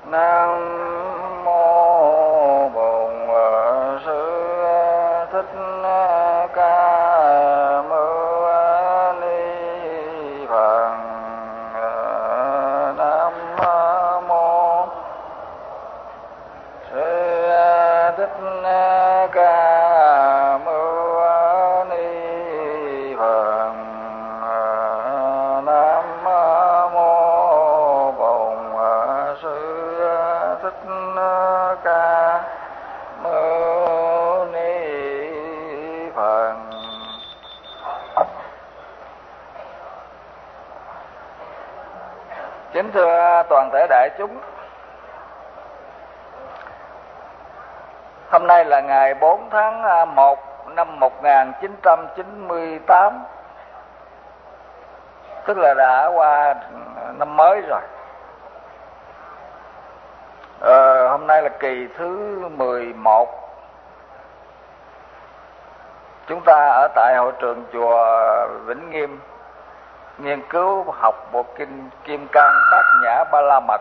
Nam mô Bổn Sư Thích Ca Mâu Ni Phật. Nam mô Sư Thích Ca Mâu Ni Phật. Nam mô Bổn Sư Thích Ca Mâu Ni Phật. Kính thưa toàn thể đại chúng, hôm nay là ngày 4 tháng 1 năm 1998, tức là đã qua năm mới rồi. Hôm nay là kỳ thứ 11. Chúng ta ở tại hội trường chùa Vĩnh Nghiêm nghiên cứu học bộ kinh Kim Cang Bát Nhã Ba La Mật.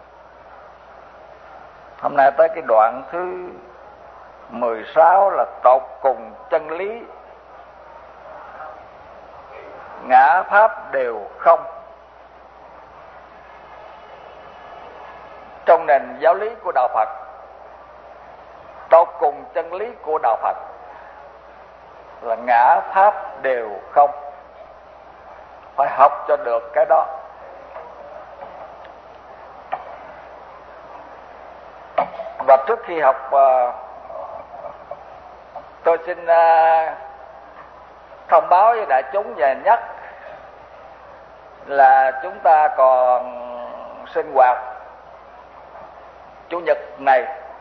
Hôm nay tới cái đoạn thứ 16 là tột cùng chân lý, ngã pháp đều không. Trong nền giáo lý của đạo Phật, tột cùng chân lý của đạo Phật là ngã pháp đều không. Phải học cho được cái đó. Và trước khi học, tôi xin thông báo với đại chúng và nhắc là chúng ta còn sinh hoạt Chủ nhật này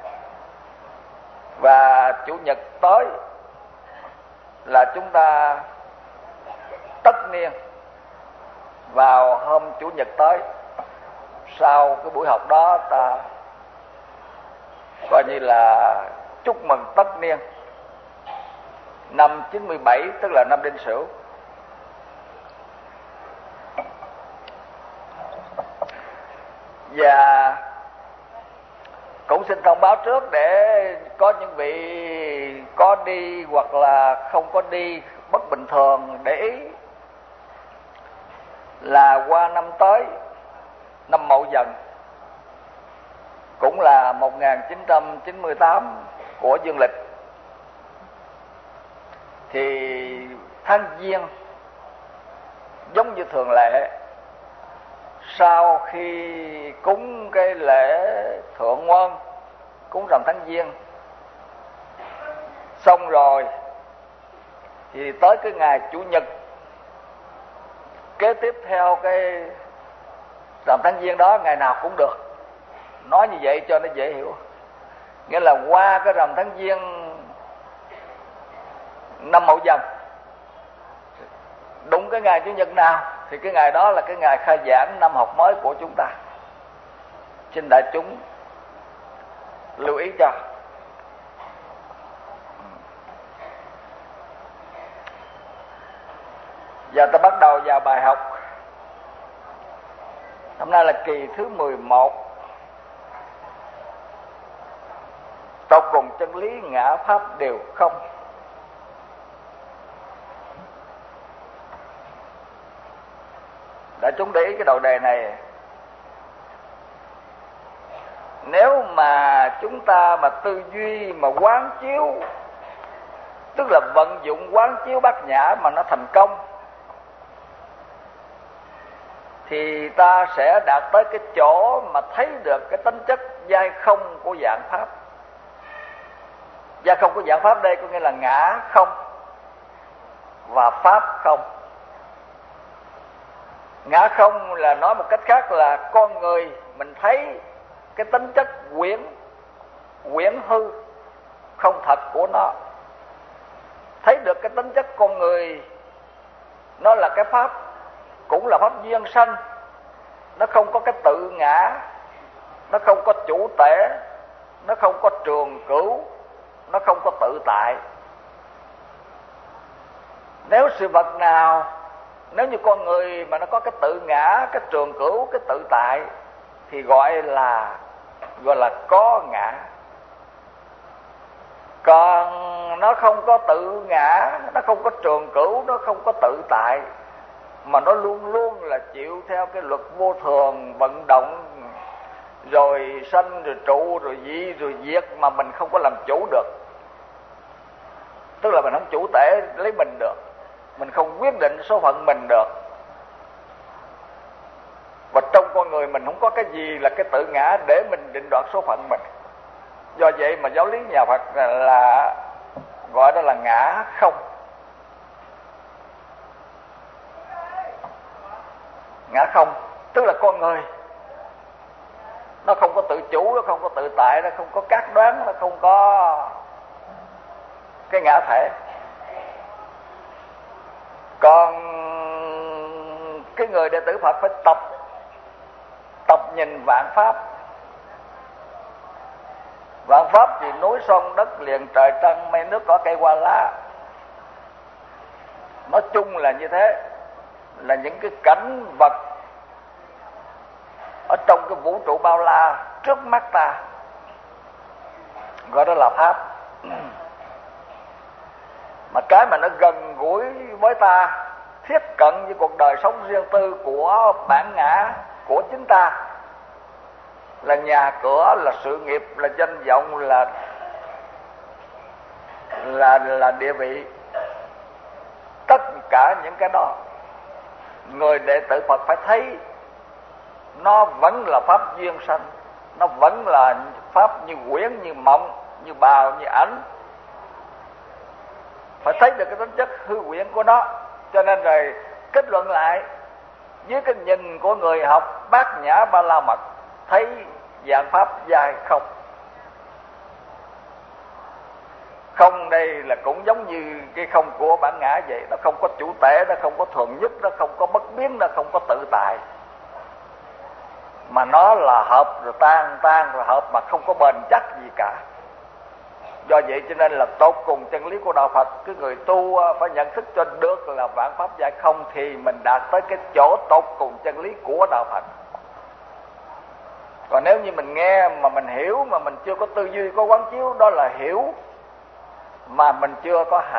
và Chủ nhật tới là chúng ta tất niên vào hôm Chủ nhật tới. Sau cái buổi học đó ta coi như là chúc mừng tất niên năm 97, tức là năm Đinh Sửu. Và cũng xin thông báo trước để có những vị có đi hoặc là không có đi bất bình thường để ý là qua năm tới, năm Mậu Dần, cũng là 1998 của dương lịch, thì tháng Giêng giống như thường lệ, sau khi cúng cái lễ Thượng Nguồn, cúng rằm tháng Giêng xong rồi thì tới cái ngày Chủ nhật kế tiếp theo cái rằm tháng Giêng đó, ngày nào cũng được. Nói như vậy cho nó dễ hiểu. Nghĩa là qua cái rằm tháng Giêng năm Mậu Dần, đúng cái ngày Chủ nhật nào thì cái ngày đó là cái ngày khai giảng năm học mới của chúng ta. Xin đại chúng lưu ý cho. Giờ ta bắt đầu vào bài học. Hôm nay là kỳ thứ 11. Tột cùng chân lý ngã pháp đều không. Đại chúng để ý cái đầu đề này. Nếu mà chúng ta mà tư duy mà quán chiếu, tức là vận dụng quán chiếu bát nhã mà nó thành công, thì ta sẽ đạt tới cái chỗ mà thấy được cái tính chất giai không của dạng pháp. Giai không của dạng pháp đây có nghĩa là ngã không và pháp không. Ngã không là nói một cách khác là con người mình thấy cái tính chất quyển hư không thật của nó, thấy được cái tính chất con người nó là cái pháp, cũng là pháp duyên sanh, nó không có cái tự ngã, nó không có chủ tể, nó không có trường cửu, nó không có tự tại. Nếu sự vật nào, nếu như con người mà nó có cái tự ngã, cái trường cửu, cái tự tại thì gọi là gọi là có ngã. Còn nó không có tự ngã, nó không có trường cửu, nó không có tự tại, mà nó luôn luôn là chịu theo cái luật vô thường vận động, rồi sanh rồi trụ rồi di rồi diệt, mà mình không có làm chủ được. Tức là mình không chủ tể lấy mình được, mình không quyết định số phận mình được. Và trong con người mình không có cái gì là cái tự ngã để mình định đoạt số phận mình. Do vậy mà giáo lý nhà Phật là gọi đó là ngã không. Ngã không tức là con người nó không có tự chủ, nó không có tự tại, nó không có cát đoán, nó không có cái ngã thể. Còn cái người đệ tử Phật phải tập nhìn vạn pháp. Vạn pháp thì núi sông đất liền trời trăng mây nước cỏ cây hoa lá, nói chung là như thế, là những cái cảnh vật ở trong cái vũ trụ bao la trước mắt ta, gọi đó là pháp. Mà cái mà nó gần gũi với ta, thiết cận với cuộc đời sống riêng tư của bản ngã của chính ta, là nhà cửa, là sự nghiệp, là danh vọng, là địa vị. Tất cả những cái đó người đệ tử Phật phải thấy nó vẫn là pháp duyên sanh, nó vẫn là pháp như quyển, như mộng, như bào, như ảnh. Phải thấy được cái tính chất hư quyển của nó. Cho nên rồi kết luận lại dưới cái nhìn của người học Bát Nhã Ba La Mật, thấy dạng pháp dài không. Không đây là cũng giống như cái không của bản ngã vậy, nó không có chủ tể, nó không có thuần nhất, nó không có bất biến, nó không có tự tại, mà nó là hợp rồi tan rồi hợp, mà không có bền chắc gì cả. Do vậy cho nên là tột cùng chân lý của đạo Phật, cái người tu phải nhận thức cho được là vạn pháp giải không, thì mình đạt tới cái chỗ tột cùng chân lý của đạo Phật. Còn nếu như mình nghe mà mình hiểu mà mình chưa có tư duy, có quán chiếu, đó là hiểu mà mình chưa có hành.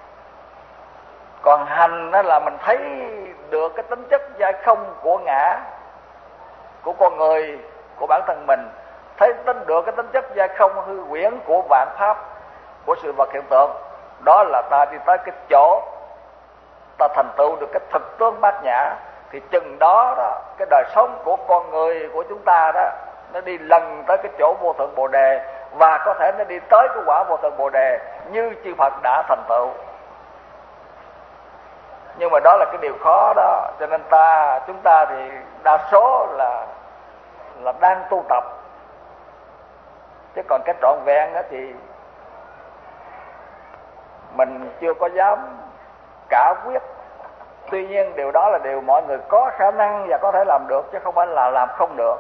Còn hành đó là mình thấy được cái tính chất giải không của ngã, của con người, của bản thân mình, thấy được cái tính chất giải không hư quyển của vạn pháp, của sự vật hiện tượng. Đó là ta đi tới cái chỗ ta thành tựu được cái thực tướng bát nhã. Thì chừng đó, cái đời sống của con người của chúng ta đó, nó đi lần tới cái chỗ vô thượng Bồ Đề, và có thể nó đi tới cái quả vô thượng Bồ Đề như chư Phật đã thành tựu. Nhưng mà đó là cái điều khó đó. Cho nên chúng ta thì đa số là đang tu tập, chứ còn cái trọn vẹn đó thì mình chưa có dám cả quyết. Tuy nhiên điều đó là điều mọi người có khả năng và có thể làm được, chứ không phải là làm không được.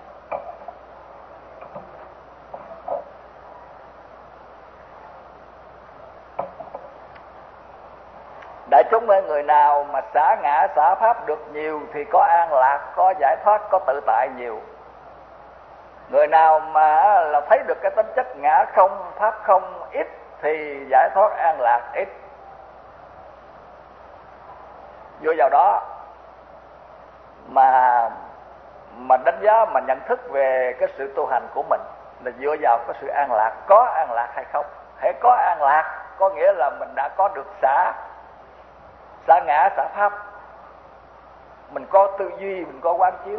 Đại chúng ơi, người nào mà xả ngã xả pháp được nhiều thì có an lạc, có giải thoát, có tự tại nhiều. Người nào mà là thấy được cái tính chất ngã không, pháp không ít thì giải thoát an lạc ít. Vô vào đó mà đánh giá, mà nhận thức về cái sự tu hành của mình là dựa vào cái sự an lạc. Có an lạc hay không? Hễ có an lạc có nghĩa là mình đã có được xả ngã xả pháp, mình có tư duy, mình có quán chiếu.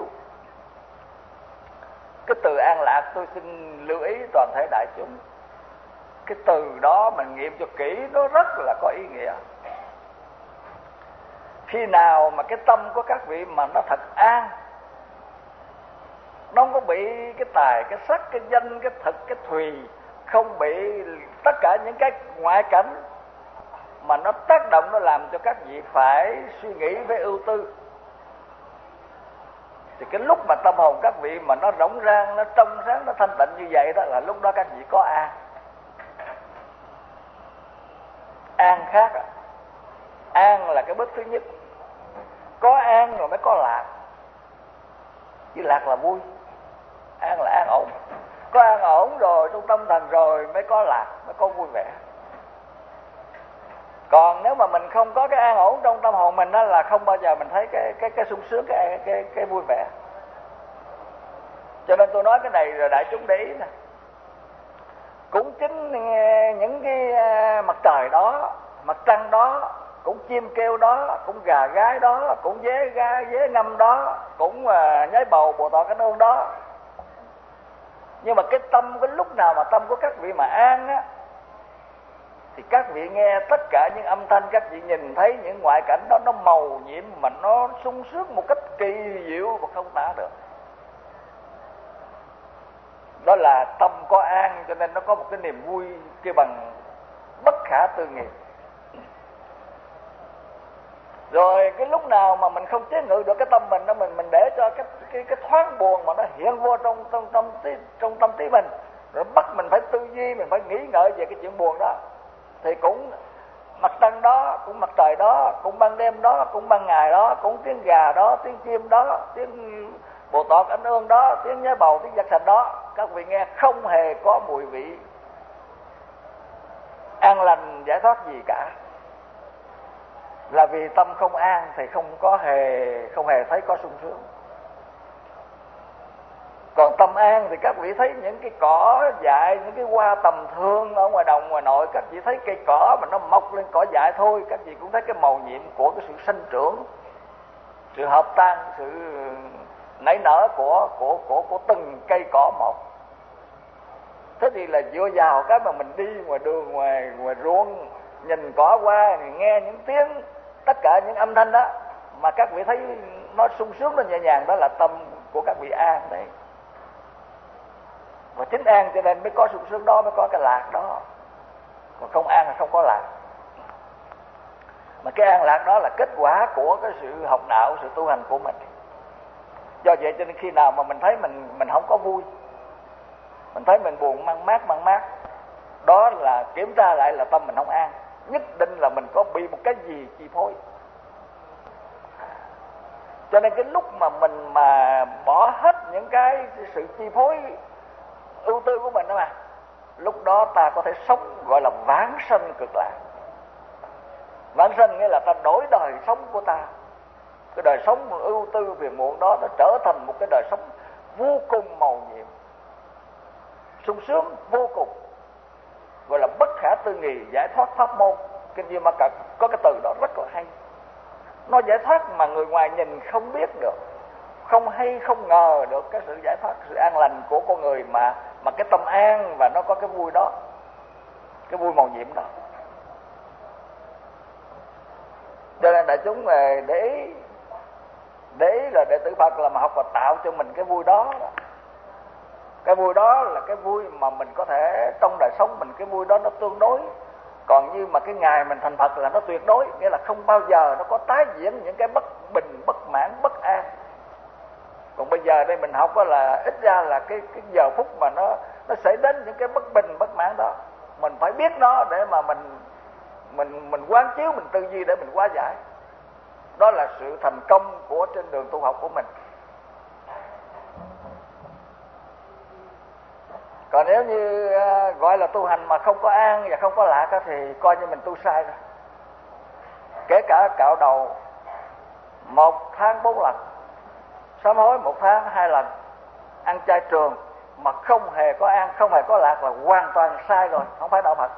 Cái từ an lạc tôi xin lưu ý toàn thể đại chúng, cái từ đó mình nghiệm cho kỹ, nó rất là có ý nghĩa. Khi nào mà cái tâm của các vị mà nó thật an, nó không có bị cái tài, cái sắc, cái danh, cái thực, cái thùy, không bị tất cả những cái ngoại cảnh mà nó tác động, nó làm cho các vị phải suy nghĩ với ưu tư, thì cái lúc mà tâm hồn các vị mà nó rỗng rang, nó trong sáng, nó thanh tịnh như vậy đó, là lúc đó các vị có an. An khác à. An là cái bước thứ nhất. Có an rồi mới có lạc, chứ lạc là vui. An là an ổn. Có an ổn rồi, trong tâm thần rồi mới có lạc, mới có vui vẻ. Còn nếu mà mình không có cái an ổn trong tâm hồn mình đó, là không bao giờ mình thấy cái sung sướng, cái vui vẻ. Cho nên tôi nói cái này rồi đại chúng để ý nè. Cũng chính những cái mặt trời đó, mặt trăng đó, cũng chim kêu đó, cũng gà gái đó, cũng dế ngâm đó, cũng nhái bầu Bồ Tát Cánh Ương đó. Nhưng mà cái tâm, cái lúc nào mà tâm của các vị mà an á, thì các vị nghe tất cả những âm thanh, các vị nhìn thấy những ngoại cảnh đó, nó màu nhiệm mà nó sung sướng một cách kỳ diệu và không tả được. Đó là tâm có an, cho nên nó có một cái niềm vui kêu bằng bất khả tư nghị. Rồi cái lúc nào mà mình không chế ngự được cái tâm mình đó, mình để cho cái thoáng buồn mà nó hiện vô trong tâm trí mình, rồi bắt mình phải tư duy, mình phải nghĩ ngợi về cái chuyện buồn đó, thì cũng mặt trăng đó, cũng mặt trời đó, cũng ban đêm đó, cũng ban ngày đó, cũng tiếng gà đó, tiếng chim đó, tiếng Bồ Tát Cánh Ương đó, tiếng nhái bầu, tiếng giặc sạch đó, các vị nghe không hề có mùi vị an lành giải thoát gì cả. Là vì tâm không an thì không hề thấy có sung sướng. Còn tâm an thì các vị thấy những cái cỏ dại, những cái hoa tầm thường ở ngoài đồng ngoài nội, các vị thấy cây cỏ mà nó mọc lên cỏ dại thôi, các vị cũng thấy cái màu nhiệm của cái sự sinh trưởng, sự hợp tan, sự nảy nở của từng cây cỏ một. Thế thì là dựa vào cái mà mình đi ngoài đường, ngoài ruộng, nhìn cỏ qua, nghe những tiếng, tất cả những âm thanh đó, mà các vị thấy nó sung sướng, nó nhẹ nhàng, đó là tâm của các vị an đấy. Và chính an cho nên mới có sung sướng đó, mới có cái lạc đó. Còn không an là không có lạc. Mà cái an lạc đó là kết quả của cái sự học đạo, sự tu hành của mình. Do vậy cho nên khi nào mà mình thấy mình không có vui, mình thấy mình buồn mang mát, đó là kiểm tra lại là tâm mình không an. Nhất định là mình có bị một cái gì chi phối. Cho nên cái lúc mà mình mà bỏ hết những cái sự chi phối ưu tư của mình đó mà, lúc đó ta có thể sống gọi là vãng sanh cực lạc. Vãng sanh nghĩa là ta đổi đời sống của ta. Cái đời sống ưu tư phiền muộn đó nó trở thành một cái đời sống vô cùng màu nhiệm, sung sướng vô cùng, gọi là bất khả tư nghị, giải thoát pháp môn. Kinh Di Ma Cật có cái từ đó rất là hay. Nó giải thoát mà người ngoài nhìn không biết được, không hay không ngờ được cái sự giải thoát, sự an lành của con người mà cái tâm an và nó có cái vui đó, cái vui màu nhiệm đó. Cho nên đại chúng để ý là đệ tử Phật là mà học và tạo cho mình cái vui đó. Cái vui đó là cái vui mà mình có thể trong đời sống mình, cái vui đó nó tương đối. Còn như mà cái ngày mình thành Phật là nó tuyệt đối, nghĩa là không bao giờ nó có tái diễn những cái bất bình, bất mãn, bất an. Còn bây giờ đây mình học đó là ít ra là cái giờ phút mà nó xảy đến những cái bất bình, bất mãn đó, mình phải biết nó để mà mình quán chiếu, mình tư duy để mình hóa giải. Đó là sự thành công của trên đường tu học của mình. Còn nếu như gọi là tu hành mà không có an và không có lạc đó, thì coi như mình tu sai rồi. Kể cả cạo đầu 1 tháng 4 lần, sám hối 1 tháng 2 lần, ăn chay trường mà không hề có an, không hề có lạc là hoàn toàn sai rồi, không phải đạo Phật.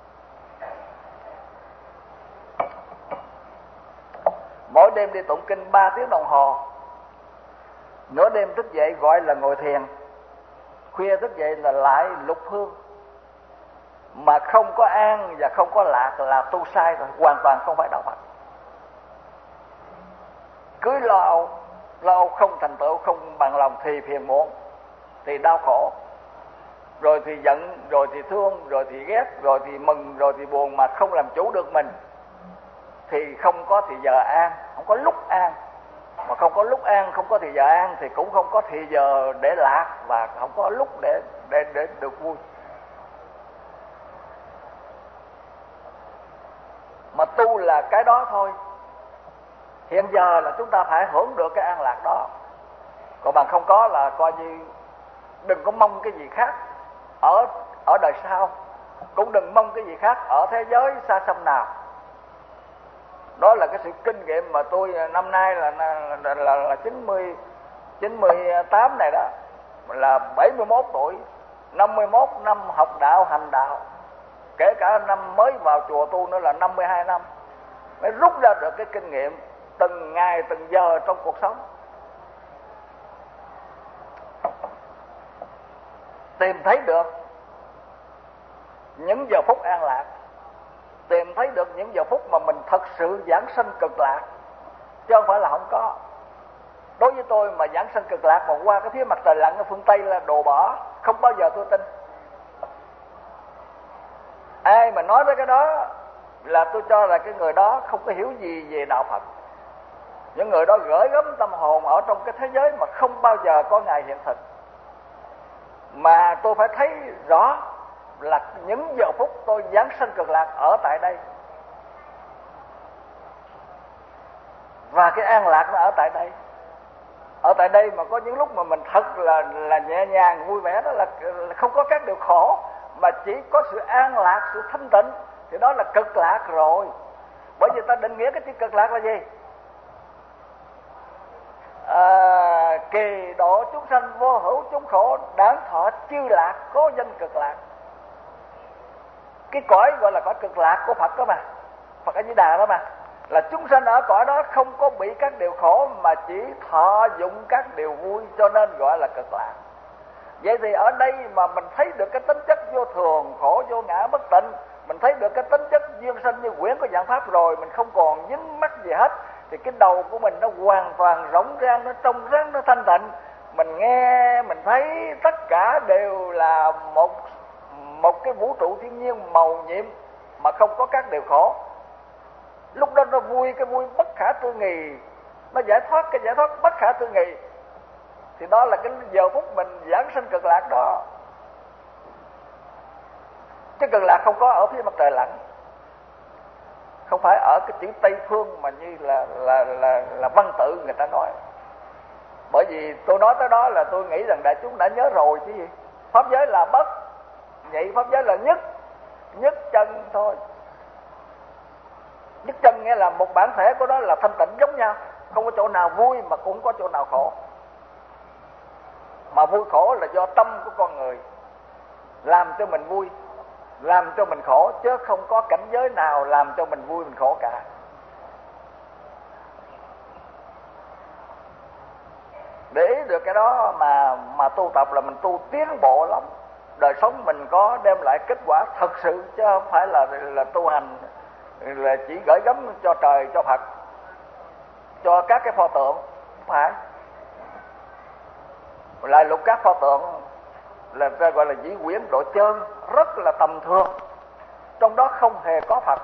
Mỗi đêm đi tụng kinh 3 tiếng đồng hồ, nửa đêm thức dậy gọi là ngồi thiền, khuya thức dậy là lại lục hương, mà không có an và không có lạc là tu sai rồi, hoàn toàn không phải đạo Phật. Cứ lo âu không thành tựu, không bằng lòng thì phiền muộn, thì đau khổ, rồi thì giận, rồi thì thương, rồi thì ghét, rồi thì mừng, rồi thì buồn, mà không làm chủ được mình thì không có thì giờ an, không có lúc an. Mà không có lúc an, không có thì giờ an thì cũng không có thì giờ để lạc, và không có lúc để được vui. Mà tu là cái đó thôi. Hiện giờ là chúng ta phải hưởng được cái an lạc đó, còn bằng không có là coi như đừng có mong cái gì khác ở đời sau, cũng đừng mong cái gì khác ở thế giới xa xăm nào. Đó là cái sự kinh nghiệm mà tôi năm nay là 98 này đó, là 71 tuổi, 51 năm học đạo hành đạo, kể cả năm mới vào chùa tu nữa là 52 năm, mới rút ra được cái kinh nghiệm từng ngày từng giờ trong cuộc sống. Tìm thấy được những giờ phút an lạc, tìm thấy được những giờ phút mà mình thật sự giảng sanh cực lạc, chứ không phải là không có. Đối với tôi mà giảng sanh cực lạc mà qua cái phía mặt trời lặn ở phương Tây là đồ bỏ, không bao giờ tôi tin. Ai mà nói tới cái đó là tôi cho là cái người đó không có hiểu gì về đạo Phật. Những người đó gửi gắm tâm hồn ở trong cái thế giới mà không bao giờ có ngày hiện thực. Mà tôi phải thấy rõ là những giờ phút tôi giáng sanh cực lạc ở tại đây, và cái an lạc nó ở tại đây. Ở tại đây mà có những lúc mà mình thật là nhẹ nhàng vui vẻ, đó là không có các điều khổ, mà chỉ có sự an lạc, sự thanh tịnh, thì đó là cực lạc rồi. Bởi vì ta định nghĩa cái chữ cực lạc là gì? Kỳ độ chúng sanh vô hữu chúng khổ, đáng thọ chư lạc, cố danh cực lạc. Cái cõi gọi là cõi cực lạc của Phật đó mà, Phật A Di Đà đó mà, là chúng sanh ở cõi đó không có bị các điều khổ mà chỉ thọ dụng các điều vui, cho nên gọi là cực lạc. Vậy thì ở đây mà mình thấy được cái tính chất vô thường, khổ vô ngã bất tịnh, mình thấy được cái tính chất duyên sanh như quyển của Giảng Pháp rồi, mình không còn dính mắc gì hết, thì cái đầu của mình nó hoàn toàn rỗng rang, nó trong ráng, nó thanh tịnh. Mình nghe, mình thấy tất cả đều là một cái vũ trụ thiên nhiên màu nhiệm mà không có các điều khổ. Lúc đó nó vui, cái vui bất khả tư nghì, nó giải thoát, cái giải thoát bất khả tư nghì. Thì đó là cái giờ phút mình giảng sanh cực lạc đó. Chứ cực lạc không có ở phía mặt trời lặn, không phải ở cái chữ Tây Phương mà như là văn tự người ta nói. Bởi vì tôi nói tới đó là tôi nghĩ rằng đại chúng đã nhớ rồi chứ gì. Pháp giới là bất nhị, pháp giới là nhất chân thôi. Nhất chân nghĩa là một bản thể của đó là thanh tịnh giống nhau, không có chỗ nào vui mà cũng có chỗ nào khổ. Mà vui khổ là do tâm của con người làm cho mình vui, làm cho mình khổ, chứ không có cảnh giới nào làm cho mình vui mình khổ cả. Để ý được cái đó mà tu tập là mình tu tiến bộ lắm. Đời sống mình có đem lại kết quả thật sự, chứ không phải là tu hành là chỉ gửi gắm cho trời, cho Phật, cho các cái pho tượng. Không phải. Lại lục các pho tượng là gọi là dĩ quyển độ chơn, rất là tầm thường, trong đó không hề có Phật.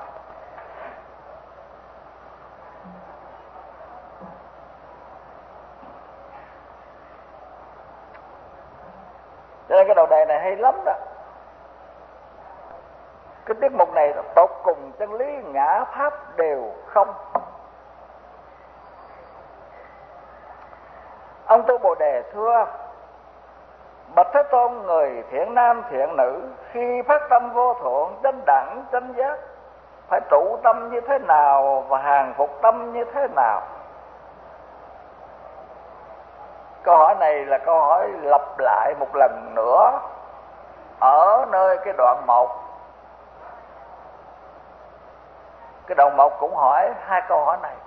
Cho nên cái đầu đề này hay lắm đó. Cái tiết mục này tột cùng chân lý ngã pháp đều không. Ông Tu Bồ Đề thưa: Bạch Thế Tôn, người thiện nam thiện nữ khi phát tâm vô thượng chánh đẳng chánh giác phải trụ tâm như thế nào và hàng phục tâm như thế nào? Câu hỏi này là câu hỏi lặp lại một lần nữa ở nơi cái đoạn 1. Cái đoạn 1 cũng hỏi hai câu hỏi này.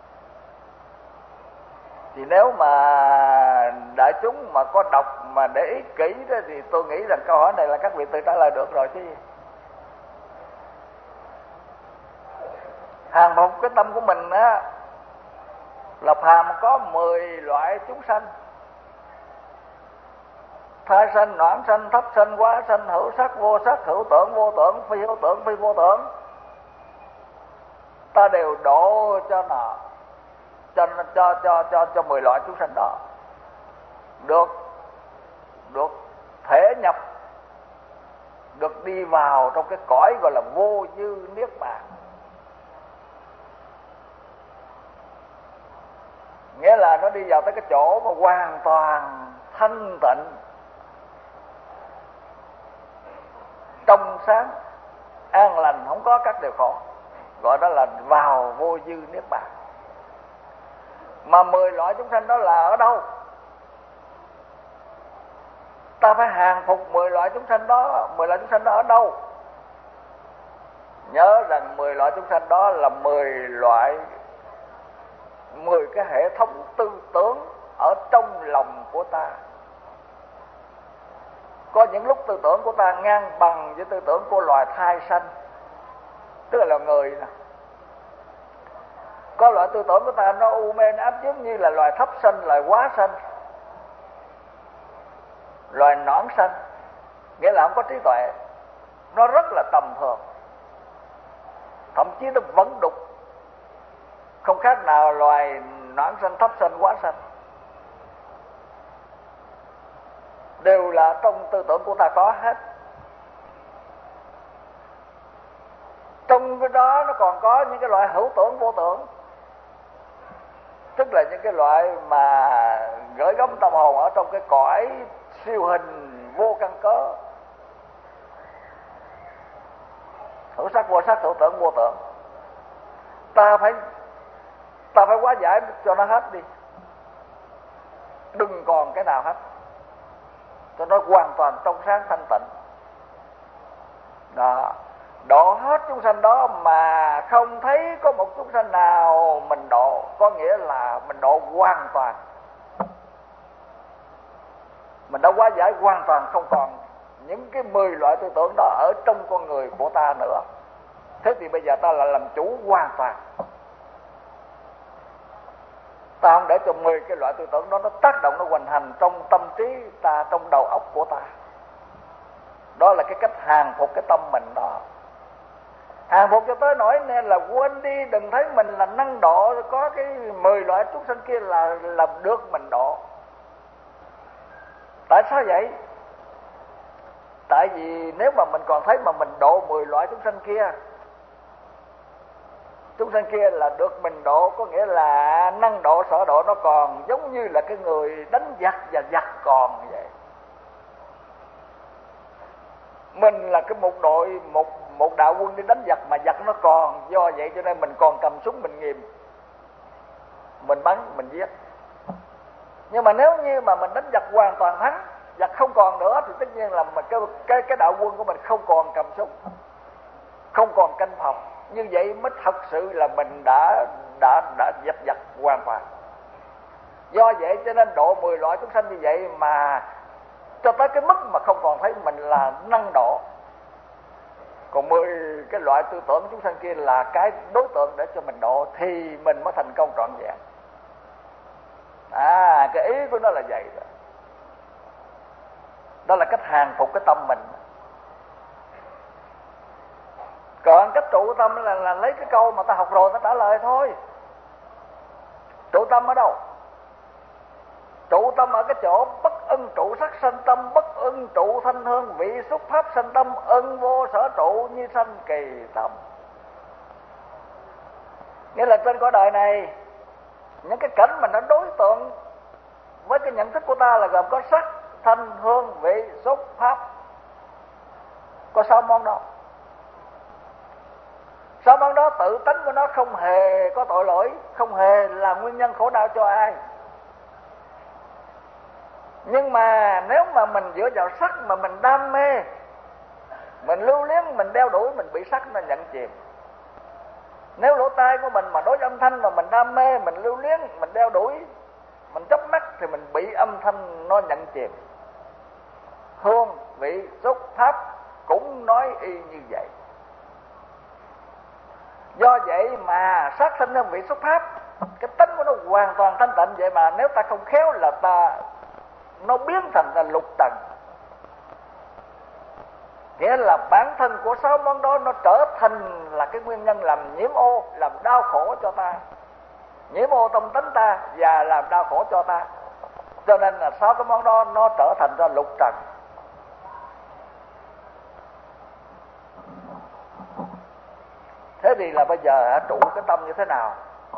Thì nếu mà đại chúng mà có đọc mà để ý kỹ đó, thì tôi nghĩ rằng câu hỏi này là các vị tự trả lời được rồi chứ gì. Hàng phục cái tâm của mình á, là phàm có 10 loại chúng sanh: thai sanh, noãn sanh, thấp sanh, quá sanh, hữu sắc, vô sắc, hữu tưởng, vô tưởng, phi hữu tưởng, phi vô tưởng. Ta đều độ cho nó, cho 10 loại chúng sanh đó được thể nhập, được đi vào trong cái cõi gọi là vô dư niết bàn. Nghĩa là nó đi vào tới cái chỗ mà hoàn toàn thanh tịnh, trong sáng, an lành, không có các điều khổ, gọi đó là vào vô dư niết bàn. Mà 10 loại chúng sanh đó là ở đâu? Ta phải hàng phục 10 loại chúng sanh đó. 10 loại chúng sanh đó ở đâu? Nhớ rằng 10 loại chúng sanh đó là 10 cái hệ thống tư tưởng ở trong lòng của ta. Có những lúc tư tưởng của ta ngang bằng với tư tưởng của loài thai sanh, tức là người nè. Có loại tư tưởng của ta nó u mê, nó áp giống như là loài thấp sanh, loài quá sanh, loài nõn sanh, nghĩa là không có trí tuệ, nó rất là tầm thường, thậm chí nó vẫn đục, không khác nào loài nõn sanh, thấp sanh, quá sanh. Đều là trong tư tưởng của ta có hết. Trong cái đó nó còn có những cái loại hữu tưởng, vô tưởng, tức là những cái loại mà gửi gắm tâm hồn ở trong cái cõi siêu hình vô căn cớ. Hữu sắc, vô sắc, hữu tưởng, vô tưởng. Ta phải hóa giải cho nó hết đi, đừng còn cái nào hết, cho nó hoàn toàn trong sáng thanh tịnh. Đó, độ hết chúng sanh đó mà không thấy có một chúng sanh nào mình độ, có nghĩa là mình độ hoàn toàn, mình đã hóa giải hoàn toàn, không còn những cái 10 loại tư tưởng đó ở trong con người của ta nữa. Thế thì bây giờ ta là làm chủ hoàn toàn. Ta không để cho 10 cái loại tư tưởng đó nó tác động, nó hoành hành trong tâm trí ta, trong đầu óc của ta. Đó là cái cách hàng phục cái tâm mình đó. Hàng phục cho tới nỗi nên là quên đi, đừng thấy mình là năng độ, có cái 10 loại chúng sanh kia là được mình độ. Tại sao vậy? Tại vì nếu mà mình còn thấy mà mình độ 10 loại chúng sanh kia, chúng sanh kia là được mình độ, có nghĩa là năng độ, sở độ nó còn giống như là cái người đánh giặc và giặc còn vậy. Mình là cái một đạo quân đi đánh giặc mà giặc nó còn, do vậy cho nên mình còn cầm súng mình nghìm, mình bắn, mình giết. Nhưng mà nếu như mà mình đánh giặc hoàn toàn thắng, giặc không còn nữa, thì tất nhiên là cái đạo quân của mình không còn cầm súng, không còn canh phòng. Như vậy mới thật sự là mình đã dẹp giặc hoàn toàn. Do vậy cho nên độ 10 loại chúng sanh như vậy mà cho tới cái mức mà không còn thấy mình là năng độ. Còn 10 cái loại tư tưởng chúng sanh kia là cái đối tượng để cho mình độ, thì mình mới thành công trọn vẹn. Cái ý của nó là vậy đó. Đó là cách hàng phục cái tâm mình. Còn cách trụ tâm là lấy cái câu mà ta học rồi ta trả lời thôi. Trụ tâm ở đâu? Trụ tâm ở cái chỗ bất ưng trụ sắc sanh tâm, bất ưng trụ thanh hương vị xúc pháp sanh tâm, ưng vô sở trụ như sanh kỳ tâm. Nghĩa là trên cõi đời này, những cái cảnh mà nó đối tượng với cái nhận thức của ta là gồm có sắc, thanh, hương, vị, xúc, pháp. Có 6 món đó. 6 món đó tự tánh của nó không hề có tội lỗi, không hề là nguyên nhân khổ đau cho ai. Nhưng mà nếu mà mình dựa vào sắc mà mình đam mê, mình lưu luyến, mình đeo đuổi, mình bị sắc nó nhận chìm. Nếu lỗ tai của mình mà đối với âm thanh mà mình đam mê, mình lưu luyến, mình đeo đuổi, mình chớp mắt thì mình bị âm thanh nó nhận chìm. Hương, vị, xúc, pháp cũng nói y như vậy. Do vậy mà sát sanh hương vị xúc pháp, cái tính của nó hoàn toàn thanh tịnh. Vậy mà nếu ta không khéo là nó biến thành là lục trần. Nghĩa là bản thân của 6 món đó nó trở thành là cái nguyên nhân làm nhiễm ô, làm đau khổ cho ta, nhiễm ô tâm tánh ta và làm đau khổ cho ta. Cho nên là 6 cái món đó nó trở thành ra lục trần. Thế thì là bây giờ trụ cái tâm như thế nào?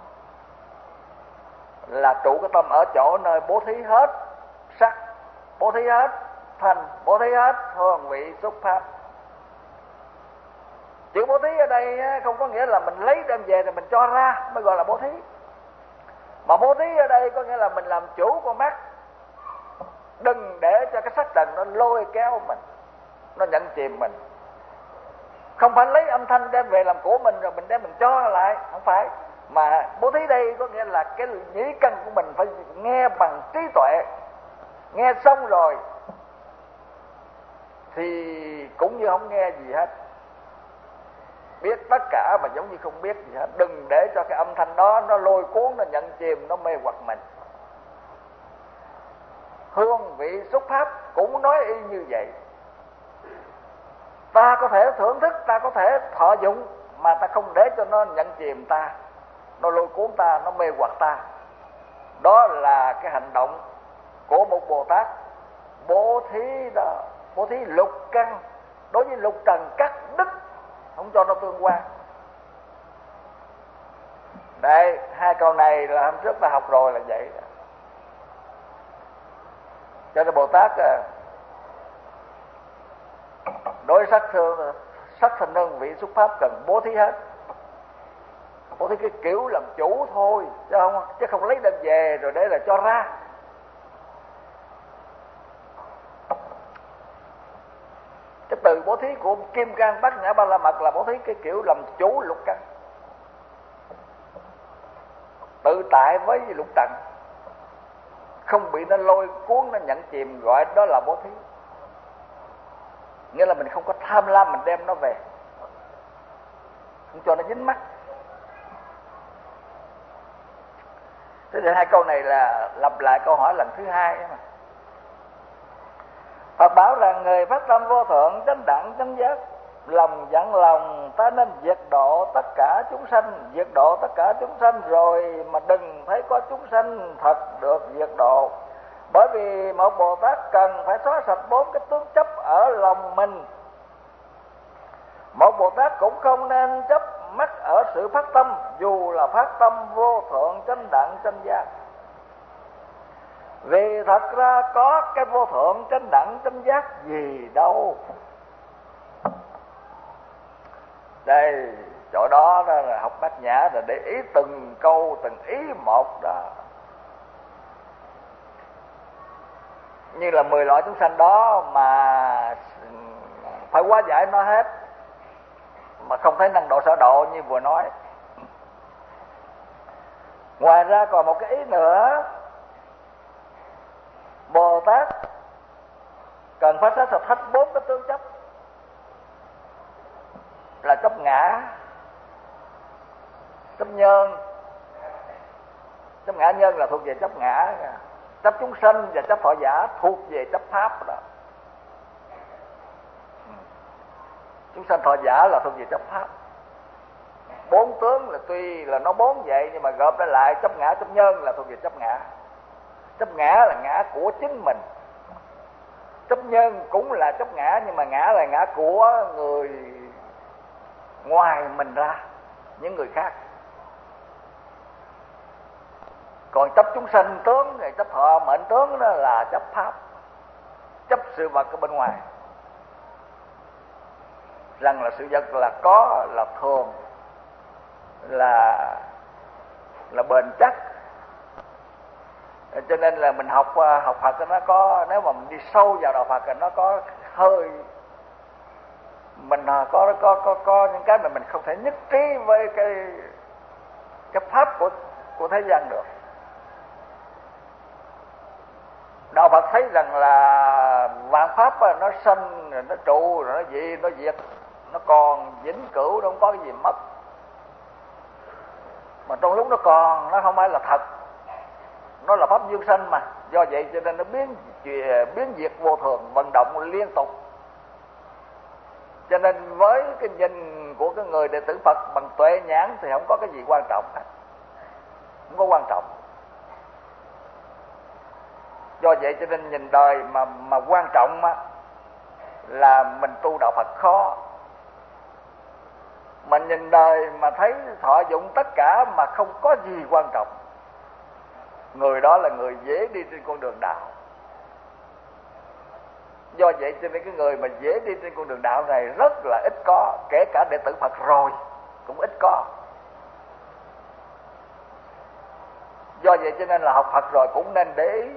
Là trụ cái tâm ở chỗ nơi bố thí hết sắc, bố thí hết thanh, bố thí hết hương vị xúc pháp. Chữ bố thí ở đây không có nghĩa là mình lấy đem về rồi mình cho ra mới gọi là bố thí, mà bố thí ở đây có nghĩa là mình làm chủ con mắt, đừng để cho cái sắc trần nó lôi kéo mình, nó nhận chìm mình. Không phải lấy âm thanh đem về làm của mình rồi mình đem mình cho lại, không phải. Mà bố thí đây có nghĩa là cái nhĩ căn của mình phải nghe bằng trí tuệ, nghe xong rồi thì cũng như không nghe gì hết, biết tất cả mà giống như không biết gì hết. Đừng để cho cái âm thanh đó nó lôi cuốn, nó nhận chìm, nó mê hoặc mình. Hương vị xúc pháp cũng nói y như vậy. Ta có thể thưởng thức, ta có thể thọ dụng, mà ta không để cho nó nhận chìm ta, nó lôi cuốn ta, nó mê hoặc ta. Đó là cái hành động của một Bồ Tát bố thí đó, bố thí lục căn. Đối với lục trần cắt đứt, không cho nó tương quan. Đây, hai câu này là hôm trước ta học rồi là vậy đó. Cho nên Bồ Tát đối sắc thanh hương vị xúc pháp cần bố thí hết. Bố thí cái kiểu làm chủ thôi, chứ không lấy đem về rồi để là cho ra. Cái từ bố thí của Kim Cang Bát Nhã Ba La Mật là bố thí cái kiểu làm chủ lục căn, tự tại với lục trần, không bị nó lôi cuốn, nó nhận chìm, gọi đó là bố thí. Nghĩa là mình không có tham lam mình đem nó về, không cho nó dính mắt. Thế thì hai câu này là lặp lại câu hỏi lần thứ hai mà. Phật bảo rằng người phát tâm vô thượng chánh đẳng chánh giác, lòng dặn lòng ta nên diệt độ tất cả chúng sanh, diệt độ tất cả chúng sanh rồi mà đừng thấy có chúng sanh thật được diệt độ. Bởi vì một Bồ Tát cần phải xóa sạch 4 cái tướng chấp ở lòng mình. Một Bồ Tát cũng không nên chấp mắc ở sự phát tâm, dù là phát tâm vô thượng chánh đẳng chánh giác. Vì thật ra có cái vô thượng chánh đẳng chánh giác gì đâu. Đây, chỗ đó là học Bát Nhã là để ý từng câu, từng ý một đó. Như là 10 loại chúng sanh đó mà phải hóa giải nó hết, mà không thấy năng độ sở độ như vừa nói. Ngoài ra còn một cái ý nữa, Bồ Tát cần phải xóa sạch hết 4 cái tướng chấp, là chấp ngã, chấp nhân. Chấp ngã nhân là thuộc về chấp ngã, chấp chúng sanh và chấp thọ giả thuộc về chấp pháp đó. Chúng sanh thọ giả là thuộc về chấp pháp. 4 tướng là tuy là nó 4 vậy, nhưng mà gộp lại chấp ngã chấp nhân là thuộc về chấp ngã. Chấp ngã là ngã của chính mình, chấp nhân cũng là chấp ngã, nhưng mà ngã là ngã của người ngoài mình ra, những người khác. Còn chấp chúng sanh tướng, chấp thọ mệnh tướng đó là chấp pháp, chấp sự vật ở bên ngoài, rằng là sự vật là có, là thường, là bền chắc. Cho nên là mình học Phật nó có, nếu mà mình đi sâu vào đạo Phật thì nó có hơi, mình có những cái mà mình không thể nhất trí với cái pháp của thế gian được. Đạo Phật thấy rằng là vạn pháp nó sanh, nó trụ, nó dị, nó diệt, nó còn vĩnh cửu, nó không có cái gì mất. Mà trong lúc nó còn, nó không phải là thật, nó là pháp dương sanh mà. Do vậy cho nên nó biến diệt vô thường, vận động liên tục. Cho nên với cái nhìn của cái người đệ tử Phật bằng tuệ nhãn thì không có cái gì quan trọng hết, không có quan trọng. Do vậy cho nên nhìn đời mà quan trọng á, là mình tu đạo Phật khó. Mình nhìn đời mà thấy thọ dụng tất cả mà không có gì quan trọng, người đó là người dễ đi trên con đường đạo. Do vậy cho nên cái người mà dễ đi trên con đường đạo này rất là ít có, kể cả đệ tử Phật rồi cũng ít có. Do vậy cho nên là học Phật rồi cũng nên để ý.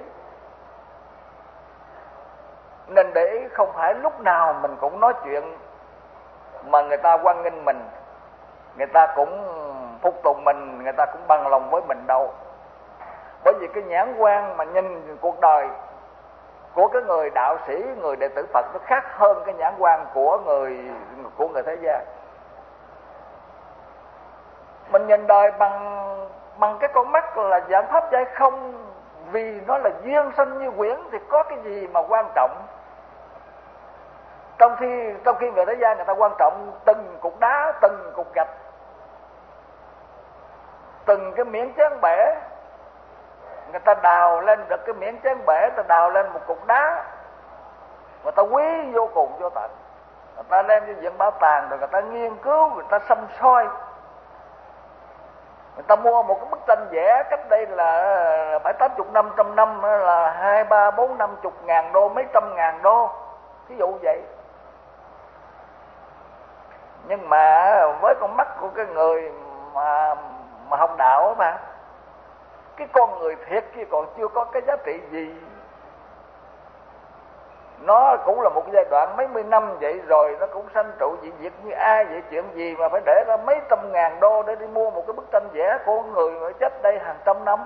Nên để ý không phải lúc nào mình cũng nói chuyện mà người ta hoan nghênh mình, người ta cũng phục tùng mình, người ta cũng bằng lòng với mình đâu. Bởi vì cái nhãn quan mà nhìn cuộc đời của cái người đạo sĩ, người đệ tử Phật nó khác hơn cái nhãn quan của người thế gian. Mình nhìn đời bằng cái con mắt là dạng pháp giải không, vì nó là duyên sinh như quyển thì có cái gì mà quan trọng. Trong khi người thế gian người ta quan trọng từng cục đá, từng cục gạch, từng cái miếng chén bể. Người ta đào lên được cái miếng chén bể, người ta đào lên một cục đá, người ta quý vô cùng vô tận. Người ta đem cho viện bảo tàng rồi người ta nghiên cứu, người ta xăm soi. Người ta mua một cái bức tranh vẽ cách đây là 70-80 năm, 100 năm là 2, 3, 4, 50 ngàn đô, mấy trăm ngàn đô, ví dụ vậy. Nhưng mà với con mắt của cái người mà học đạo mà, cái con người thiệt kia còn chưa có cái giá trị gì. Nó cũng là một giai đoạn mấy mươi năm vậy rồi, nó cũng sanh trụ dị diệt như ai vậy. Chuyện gì mà phải để ra mấy trăm ngàn đô để đi mua một cái bức tranh vẽ của người mà chết đây hàng trăm năm.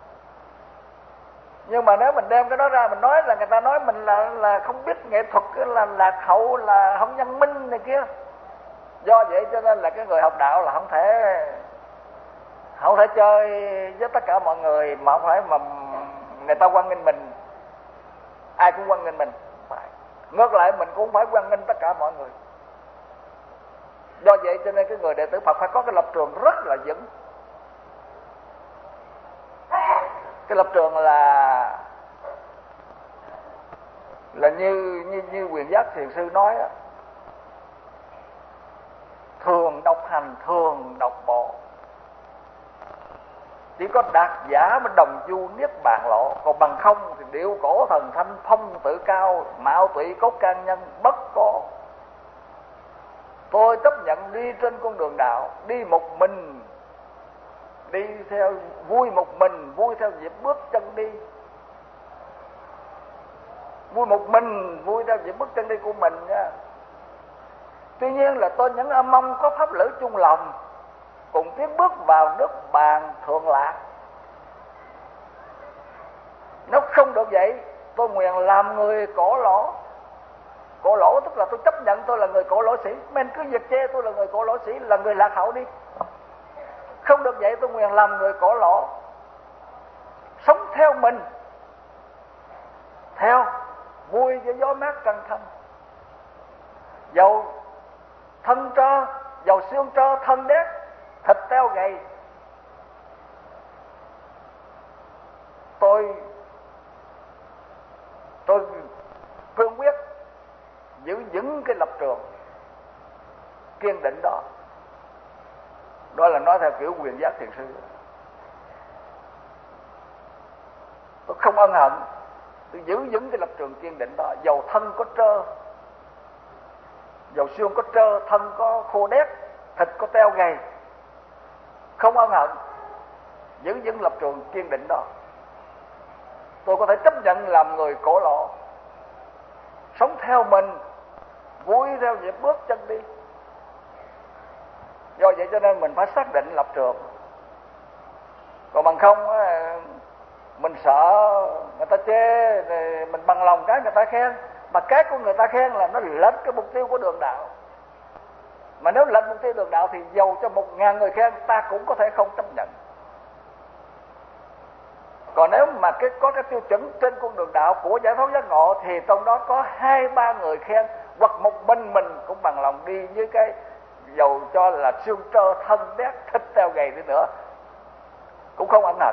Nhưng mà nếu mình đem cái đó ra mình nói là người ta nói mình là không biết nghệ thuật, là lạc hậu, là không văn minh này kia. Do vậy cho nên là cái người học đạo là không thể chơi với tất cả mọi người mà không phải mà người ta hoan nghênh mình. Ai cũng hoan nghênh mình, phải. Ngược lại mình cũng phải hoan nghênh tất cả mọi người. Do vậy cho nên cái người đệ tử Phật phải có cái lập trường rất là vững. Cái lập trường là như Quyền Giác Thiền Sư nói đó, thường độc hành, thường độc bộ. Chỉ có đạt giả mới đồng du niết bàn lộ, còn bằng không thì điệu cổ thần thanh, phong tự cao, mạo tụy cốt can nhân, bất có. Tôi chấp nhận đi trên con đường đạo, đi một mình, đi theo vui một mình, vui theo nhịp bước chân đi. Vui một mình, vui theo nhịp bước chân đi của mình nha. Tuy nhiên là tôi những mong có pháp lữ chung lòng, cùng tiến bước vào nước bàn thượng lạc. Nếu không được vậy, tôi nguyện làm người cổ lỗ. Cổ lỗ tức là tôi chấp nhận tôi là người cổ lỗ sĩ. Mình cứ việc chê tôi là người cổ lỗ sĩ, là người lạc hậu đi. Không được vậy, tôi nguyện làm người cổ lỗ, sống theo mình, theo vui với gió mát trăng thanh. Dầu thân trơ, dầu xương trơ thân đét, thịt teo gầy, tôi cương quyết giữ vững cái lập trường kiên định đó. Đó là nói theo kiểu Quyền Giác Thiền Sư. Tôi không ân hận, tôi giữ vững cái lập trường kiên định đó. Dầu thân có trơ, dầu xương có trơ, thân có khô đét, thịt có teo gầy, không ân hận, giữ vững lập trường kiên định đó. Tôi có thể chấp nhận làm người cổ lỗ, sống theo mình, vui theo nhịp bước chân đi. Do vậy cho nên mình phải xác định lập trường. Còn bằng không mình sợ người ta chê, mình bằng lòng cái người ta khen, mà cái của người ta khen là nó lệch cái mục tiêu của đường đạo. Mà nếu lệch mục tiêu đường đạo thì dầu cho 1000 người khen ta cũng có thể không chấp nhận. Còn nếu mà có cái tiêu chuẩn trên con đường đạo của giải thoát giác ngộ thì trong đó có 2-3 người khen, hoặc một mình cũng bằng lòng đi với cái dầu cho là xương trơ thân đét thịt teo gầy đi nữa cũng không ẩn hận.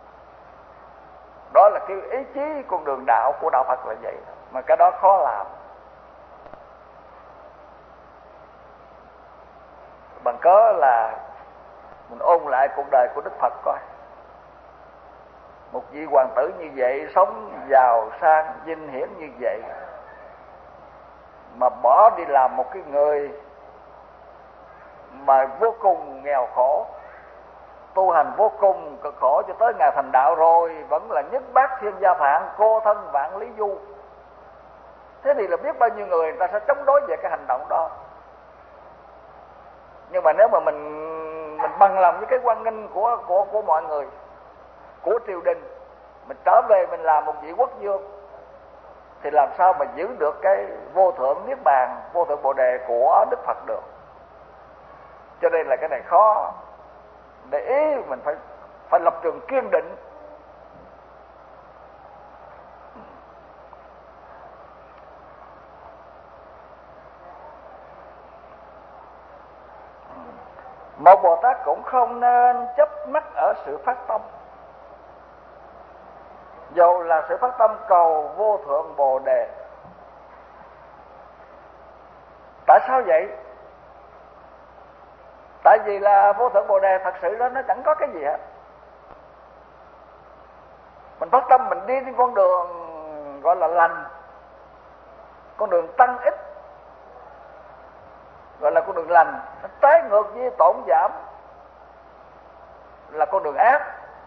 Đó là cái ý chí con đường đạo của đạo Phật là vậy, mà cái đó khó làm. Bằng cớ là mình ôn lại cuộc đời của Đức Phật coi. Một vị hoàng tử như vậy, sống giàu sang vinh hiển như vậy, mà bỏ đi làm một cái người mà vô cùng nghèo khổ, tu hành vô cùng cực khổ cho tới ngày thành đạo rồi vẫn là nhất bát thiên gia phạn, cô thân vạn lý du. Thế thì là biết bao nhiêu người ta sẽ chống đối về cái hành động đó. Nhưng mà nếu mà mình bằng lòng với cái quan nghênh của mọi người, của triều đình, mình trở về mình làm một vị quốc vương, thì làm sao mà giữ được cái vô thượng niết bàn, vô thượng bồ đề của Đức Phật được. Cho nên là cái này khó. Để ý mình phải lập trường kiên định. Một Bồ Tát cũng không nên chấp mắc ở sự phát tâm, dầu là sự phát tâm cầu vô thượng bồ đề. Tại sao vậy? Tại vì là vô thượng bồ đề thật sự đó nó chẳng có cái gì hết. Mình phát tâm mình đi trên con đường gọi là lành, con đường tăng ích, gọi là con đường lành. Nó trái ngược với tổn giảm là con đường ác.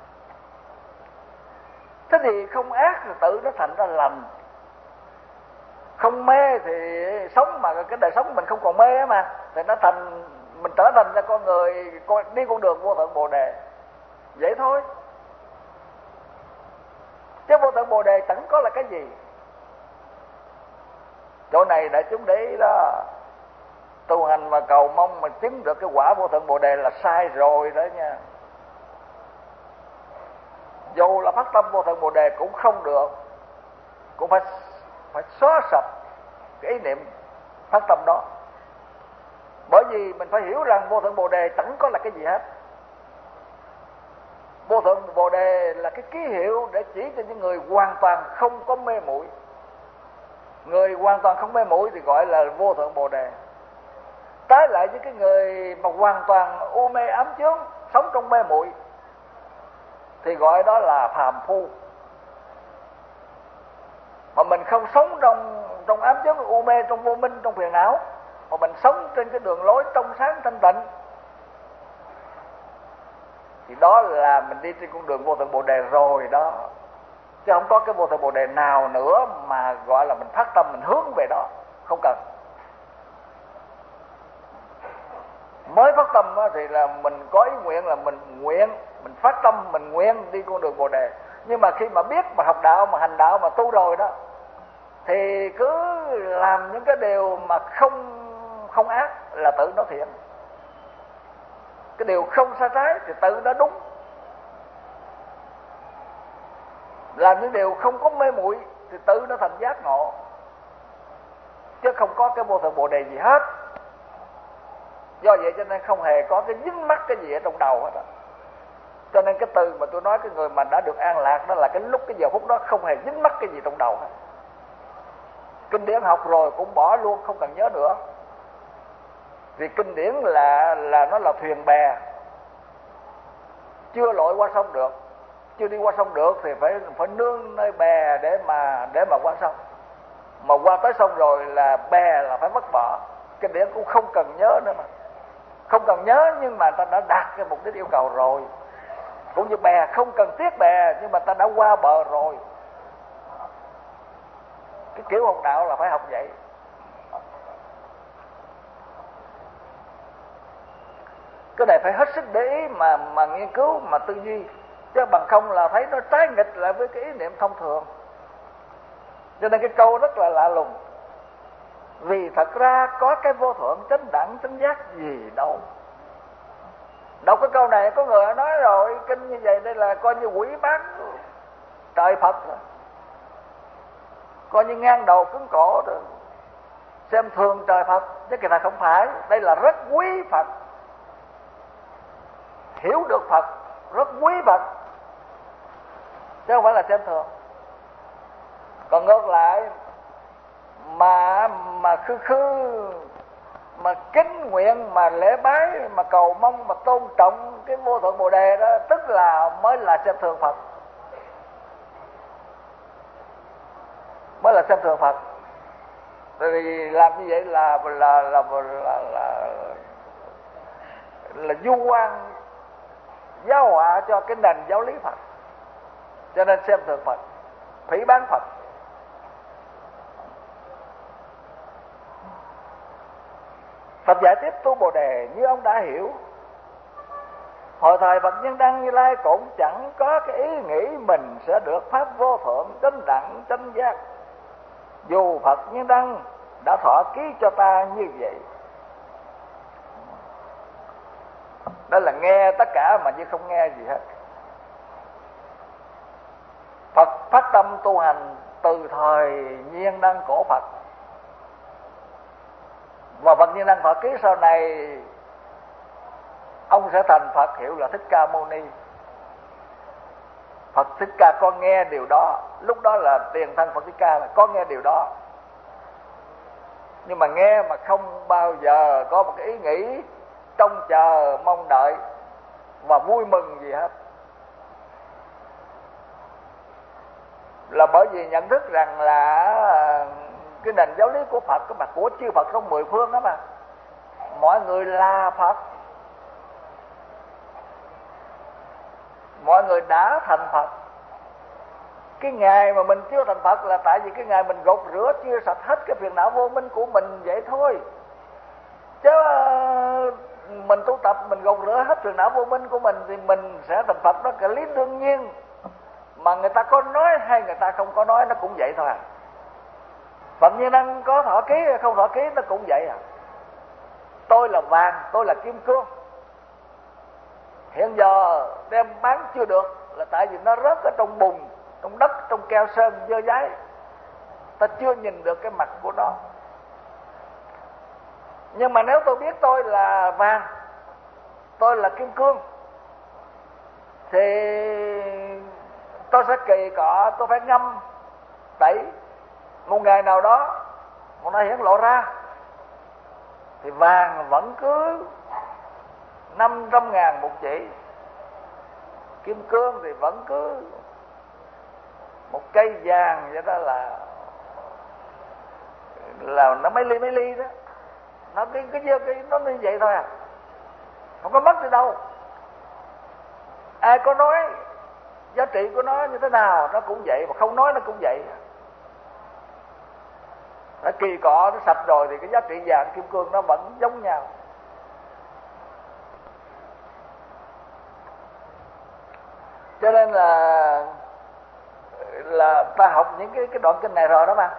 Thế thì không ác thì tự nó thành ra lành. Không mê thì sống mà cái đời sống mình không còn mê mà, thì nó thành, mình trở thành ra con người đi con đường vô thượng bồ đề. Vậy thôi. Chứ vô thượng bồ đề chẳng có là cái gì. Chỗ này đại chúng để ý đó, tu hành mà cầu mong mà chứng được cái quả vô thượng bồ đề là sai rồi đó nha. Dù là phát tâm vô thượng bồ đề cũng không được, cũng phải xóa sạch cái ý niệm phát tâm đó. Bởi vì mình phải hiểu rằng vô thượng bồ đề chẳng có là cái gì hết. Vô thượng bồ đề là cái ký hiệu để chỉ cho những người hoàn toàn không có mê muội. Người hoàn toàn không mê muội thì gọi là vô thượng bồ đề. Trái lại với cái người mà hoàn toàn u mê ám chướng, sống trong mê muội, thì gọi đó là phàm phu. Mà mình không sống trong ám chướng, u mê, trong vô minh, trong phiền não, mà mình sống trên cái đường lối trong sáng thanh tịnh, thì đó là mình đi trên con đường vô thượng bồ đề rồi đó. Chứ không có cái vô thượng bồ đề nào nữa mà gọi là mình phát tâm mình hướng về đó, không cần. Mới phát tâm thì là mình có ý nguyện là mình phát tâm mình nguyện đi con đường bồ đề. Nhưng mà khi mà biết mà học đạo mà hành đạo mà tu rồi đó, thì cứ làm những cái điều mà không ác là tự nó thiện. Cái điều không sai trái thì tự nó đúng. Làm những điều không có mê muội thì tự nó thành giác ngộ. Chứ không có cái vô thượng bồ đề gì hết. Do vậy cho nên không hề có cái dính mắc cái gì ở trong đầu hết đó. Cho nên cái từ mà tôi nói cái người mà đã được an lạc đó là cái lúc cái giờ phút đó không hề dính mắc cái gì trong đầu hết. Kinh điển học rồi cũng bỏ luôn, không cần nhớ nữa. Vì kinh điển là nó là thuyền bè, chưa lội qua sông được, chưa đi qua sông được thì phải nương nơi bè để mà qua sông. Mà qua tới sông rồi là bè là phải vứt bỏ. Kinh điển cũng không cần nhớ nữa mà. Không cần nhớ nhưng mà ta đã đạt cái mục đích yêu cầu rồi. Cũng như bè không cần tiếc bè nhưng mà ta đã qua bờ rồi. Cái kiểu học đạo là phải học vậy. Cái này phải hết sức để ý mà nghiên cứu mà tư duy, chứ bằng không là thấy nó trái nghịch lại với cái ý niệm thông thường. Cho nên cái câu rất là lạ lùng. Vì thật ra có cái vô thượng chánh đẳng chánh giác gì đâu. Đọc cái câu này có người nói rồi, kinh như vậy đây là coi như quỷ báng trời Phật rồi, coi như ngang đầu cứng cổ rồi, xem thường trời Phật. Chứ kỳ thật không phải. Đây là rất quý Phật, hiểu được Phật, rất quý Phật, chứ không phải là xem thường. Còn ngược lại mà khư mà kính nguyện mà lễ bái mà cầu mong mà tôn trọng cái vô thượng bồ đề đó, tức là mới là xem thường Phật, mới là xem thường Phật. Thì làm như vậy là du quan giáo họa cho cái nền giáo lý Phật. Cho nên xem thường Phật, phỉ báng Phật. Phật giải tiếp tu Bồ Đề như ông đã hiểu. Hồi thời Phật Nhân Đăng Như Lai cũng chẳng có cái ý nghĩ mình sẽ được pháp vô thượng chánh đẳng chánh giác, dù Phật Nhân Đăng đã thọ ký cho ta như vậy. Đó là nghe tất cả mà như không nghe gì hết. Phật phát tâm tu hành từ thời Nhiên Đăng cổ Phật, và Phật Nhiên Đăng thọ ký sau này ông sẽ thành Phật hiệu là Thích Ca Mâu Ni. Phật Thích Ca có nghe điều đó, lúc đó là tiền thân Phật Thích Ca là có nghe điều đó, nhưng mà nghe mà không bao giờ có một cái ý nghĩ trông chờ mong đợi và vui mừng gì hết. Là bởi vì nhận thức rằng là cái nền giáo lý của Phật, cái mặt của chư Phật trong 10 phương đó mà, mọi người là Phật, mọi người đã thành Phật. Cái ngày mà mình chưa thành Phật là tại vì cái ngày mình gột rửa chưa sạch hết cái phiền não vô minh của mình vậy thôi. Chứ mình tu tập mình gột rửa hết phiền não vô minh của mình thì mình sẽ thành Phật, đó là lý đương nhiên. Mà người ta có nói hay người ta không có nói nó cũng vậy thôi à. Phật Như Năng có thọ ký hay không thọ ký nó cũng vậy à. Tôi là vàng, tôi là kim cương, hiện giờ đem bán chưa được là tại vì nó rớt ở trong bùn, trong đất, trong keo sơn dơ dáy, ta chưa nhìn được cái mặt của nó. Nhưng mà nếu tôi biết tôi là vàng, tôi là kim cương, thì tôi sẽ kỳ cọ, tôi phải ngâm tẩy, một ngày nào đó mà nó hiển lộ ra thì vàng vẫn cứ 500.000 một chỉ, kim cương thì vẫn cứ một cây vàng vậy đó, là nó mấy ly đó, nó nó như vậy thôi à, không có mất đi đâu. Ai có nói giá trị của nó như thế nào nó cũng vậy, mà không nói nó cũng vậy. Nó kỳ cọ nó sạch rồi thì cái giá trị vàng kim cương nó vẫn giống nhau. Cho nên là ta học những cái đoạn kinh này rồi đó mà,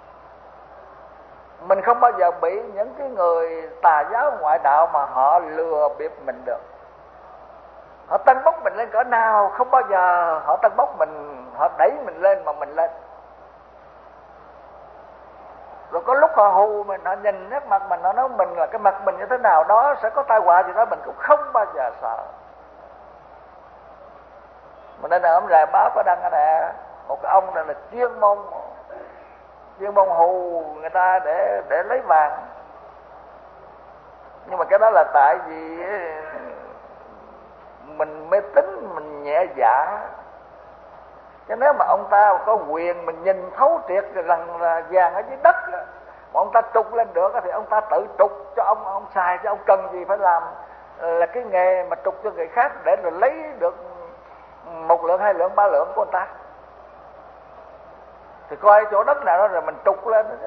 mình không bao giờ bị những cái người tà giáo ngoại đạo mà họ lừa bịp mình được. Họ tân bốc mình lên cỡ nào không bao giờ họ tân bốc mình, họ đẩy mình lên mà mình lên. Rồi có lúc họ hù mình, họ nhìn nét mặt mình, họ nói mình là cái mặt mình như thế nào đó sẽ có tai họa gì đó, mình cũng không bao giờ sợ. Mà nên là ông rài báo có đăng cái nè, một cái ông này là chuyên môn hù người ta để lấy vàng. Nhưng mà cái đó là tại vì mình mê tín, mình nhẹ dạ. Chứ nếu mà ông ta có quyền mình nhìn thấu triệt rằng là vàng ở dưới đất mà ông ta trục lên được thì ông ta tự trục cho ông xài, cho ông cần gì phải làm là cái nghề mà trục cho người khác để rồi lấy được 1 lượng, 2 lượng, 3 lượng của người ta. Thì coi chỗ đất nào đó rồi mình trục lên đó.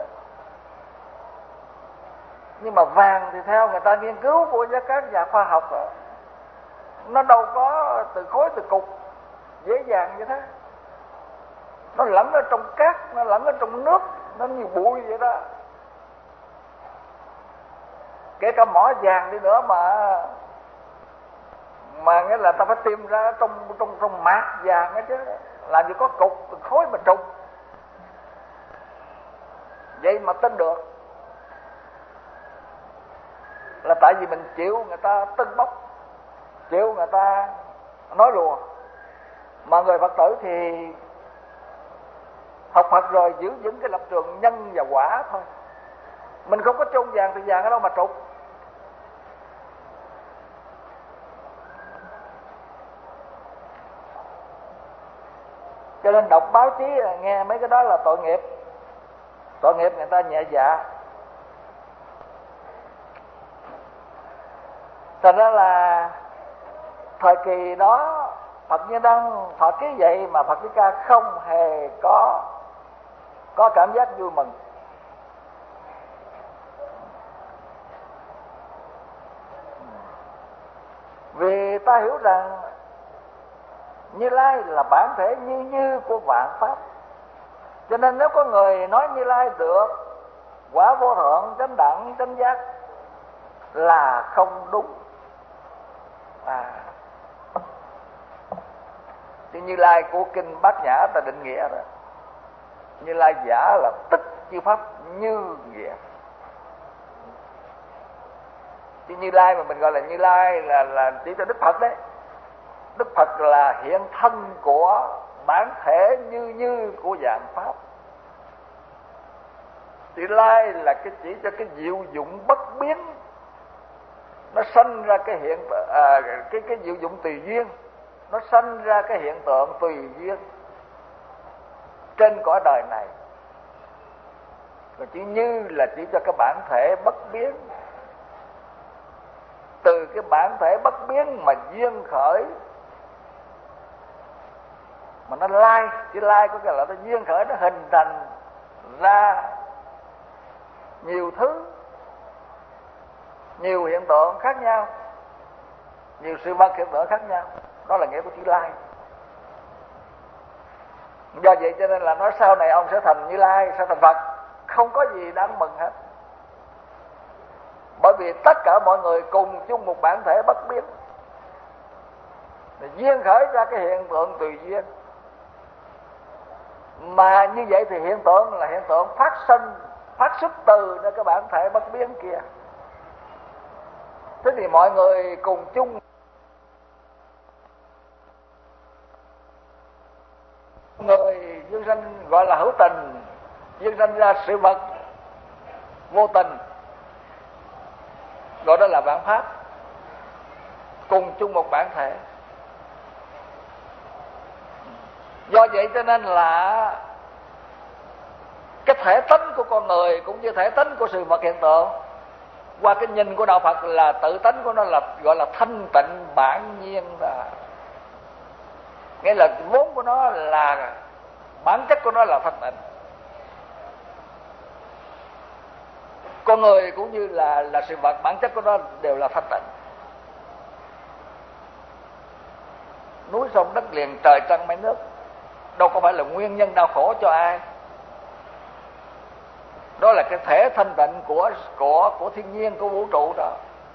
Nhưng mà vàng thì theo người ta nghiên cứu của các nhà khoa học đó, nó đâu có từ khối từ cục dễ dàng như thế. Nó lẫn ở trong cát, nó lẫn ở trong nước, nó như bụi vậy đó. Kể cả mỏ vàng đi nữa mà nghĩa là ta phải tìm ra trong mạt vàng đó chứ, làm gì có cục từ khối mà trục. Vậy mà tin được là tại vì mình chịu người ta tưng bốc, chịu người ta nói lùa. Mà người Phật tử thì học Phật rồi giữ vững cái lập trường nhân và quả thôi. Mình không có chôn vàng thì vàng ở đâu mà trục. Cho nên đọc báo chí nghe mấy cái đó là tội nghiệp. tội nghiệp người ta nhẹ dạ. Thật ra là thời kỳ đó Phật Như Đăng Phật cái vậy mà Phật Thích Ca không hề có cảm giác vui mừng. Vì ta hiểu rằng Như Lai là bản thể như của vạn pháp. Cho nên nếu có người nói Như Lai được quả vô thượng, chánh đẳng, chánh giác là không đúng. Thì Như Lai của kinh Bát Nhã ta định nghĩa rồi. Như Lai giả là tích chư pháp như nghĩa. Chứ Như Lai mà mình gọi là Như Lai là chỉ cho Đức Phật đấy. Đức Phật là hiện thân của bản thể như của vạn pháp. Như Lai là cái chỉ cho cái diệu dụng bất biến, nó sanh ra cái hiện cái diệu dụng tùy duyên, nó sanh ra cái hiện tượng tùy duyên trên cõi đời này. Còn chữ như là chỉ cho cái bản thể bất biến. Từ cái bản thể bất biến mà duyên khởi, mà nó lai, chữ lai có nghĩa là nó duyên khởi, nó hình thành ra nhiều thứ, nhiều hiện tượng khác nhau, nhiều sự vật hiện tượng khác nhau. Đó là nghĩa của chữ Lai. Do vậy cho nên là nói sau này ông sẽ thành Như Lai, sẽ thành Phật, không có gì đáng mừng hết. Bởi vì tất cả mọi người cùng chung một bản thể bất biến, duyên khởi ra cái hiện tượng tùy duyên. Mà như vậy thì hiện tượng là hiện tượng phát xuất từ cái bản thể bất biến kia. Thế thì mọi người cùng chung người dương sanh gọi là hữu tình, dương sanh ra sự vật vô tình, gọi đó là vạn pháp, cùng chung một bản thể. Do vậy cho nên là cái thể tánh của con người cũng như thể tánh của sự vật hiện tượng, qua cái nhìn của đạo Phật là tự tánh của nó là gọi là thanh tịnh bản nhiên đó. Nghĩa là vốn của nó là bản chất của nó là thanh tịnh. Con người cũng như là sự vật, bản chất của nó đều là thanh tịnh. Núi sông đất liền, trời trăng mây nước đâu có phải là nguyên nhân đau khổ cho ai. Đó là cái thể thanh tịnh của thiên nhiên, của vũ trụ đó.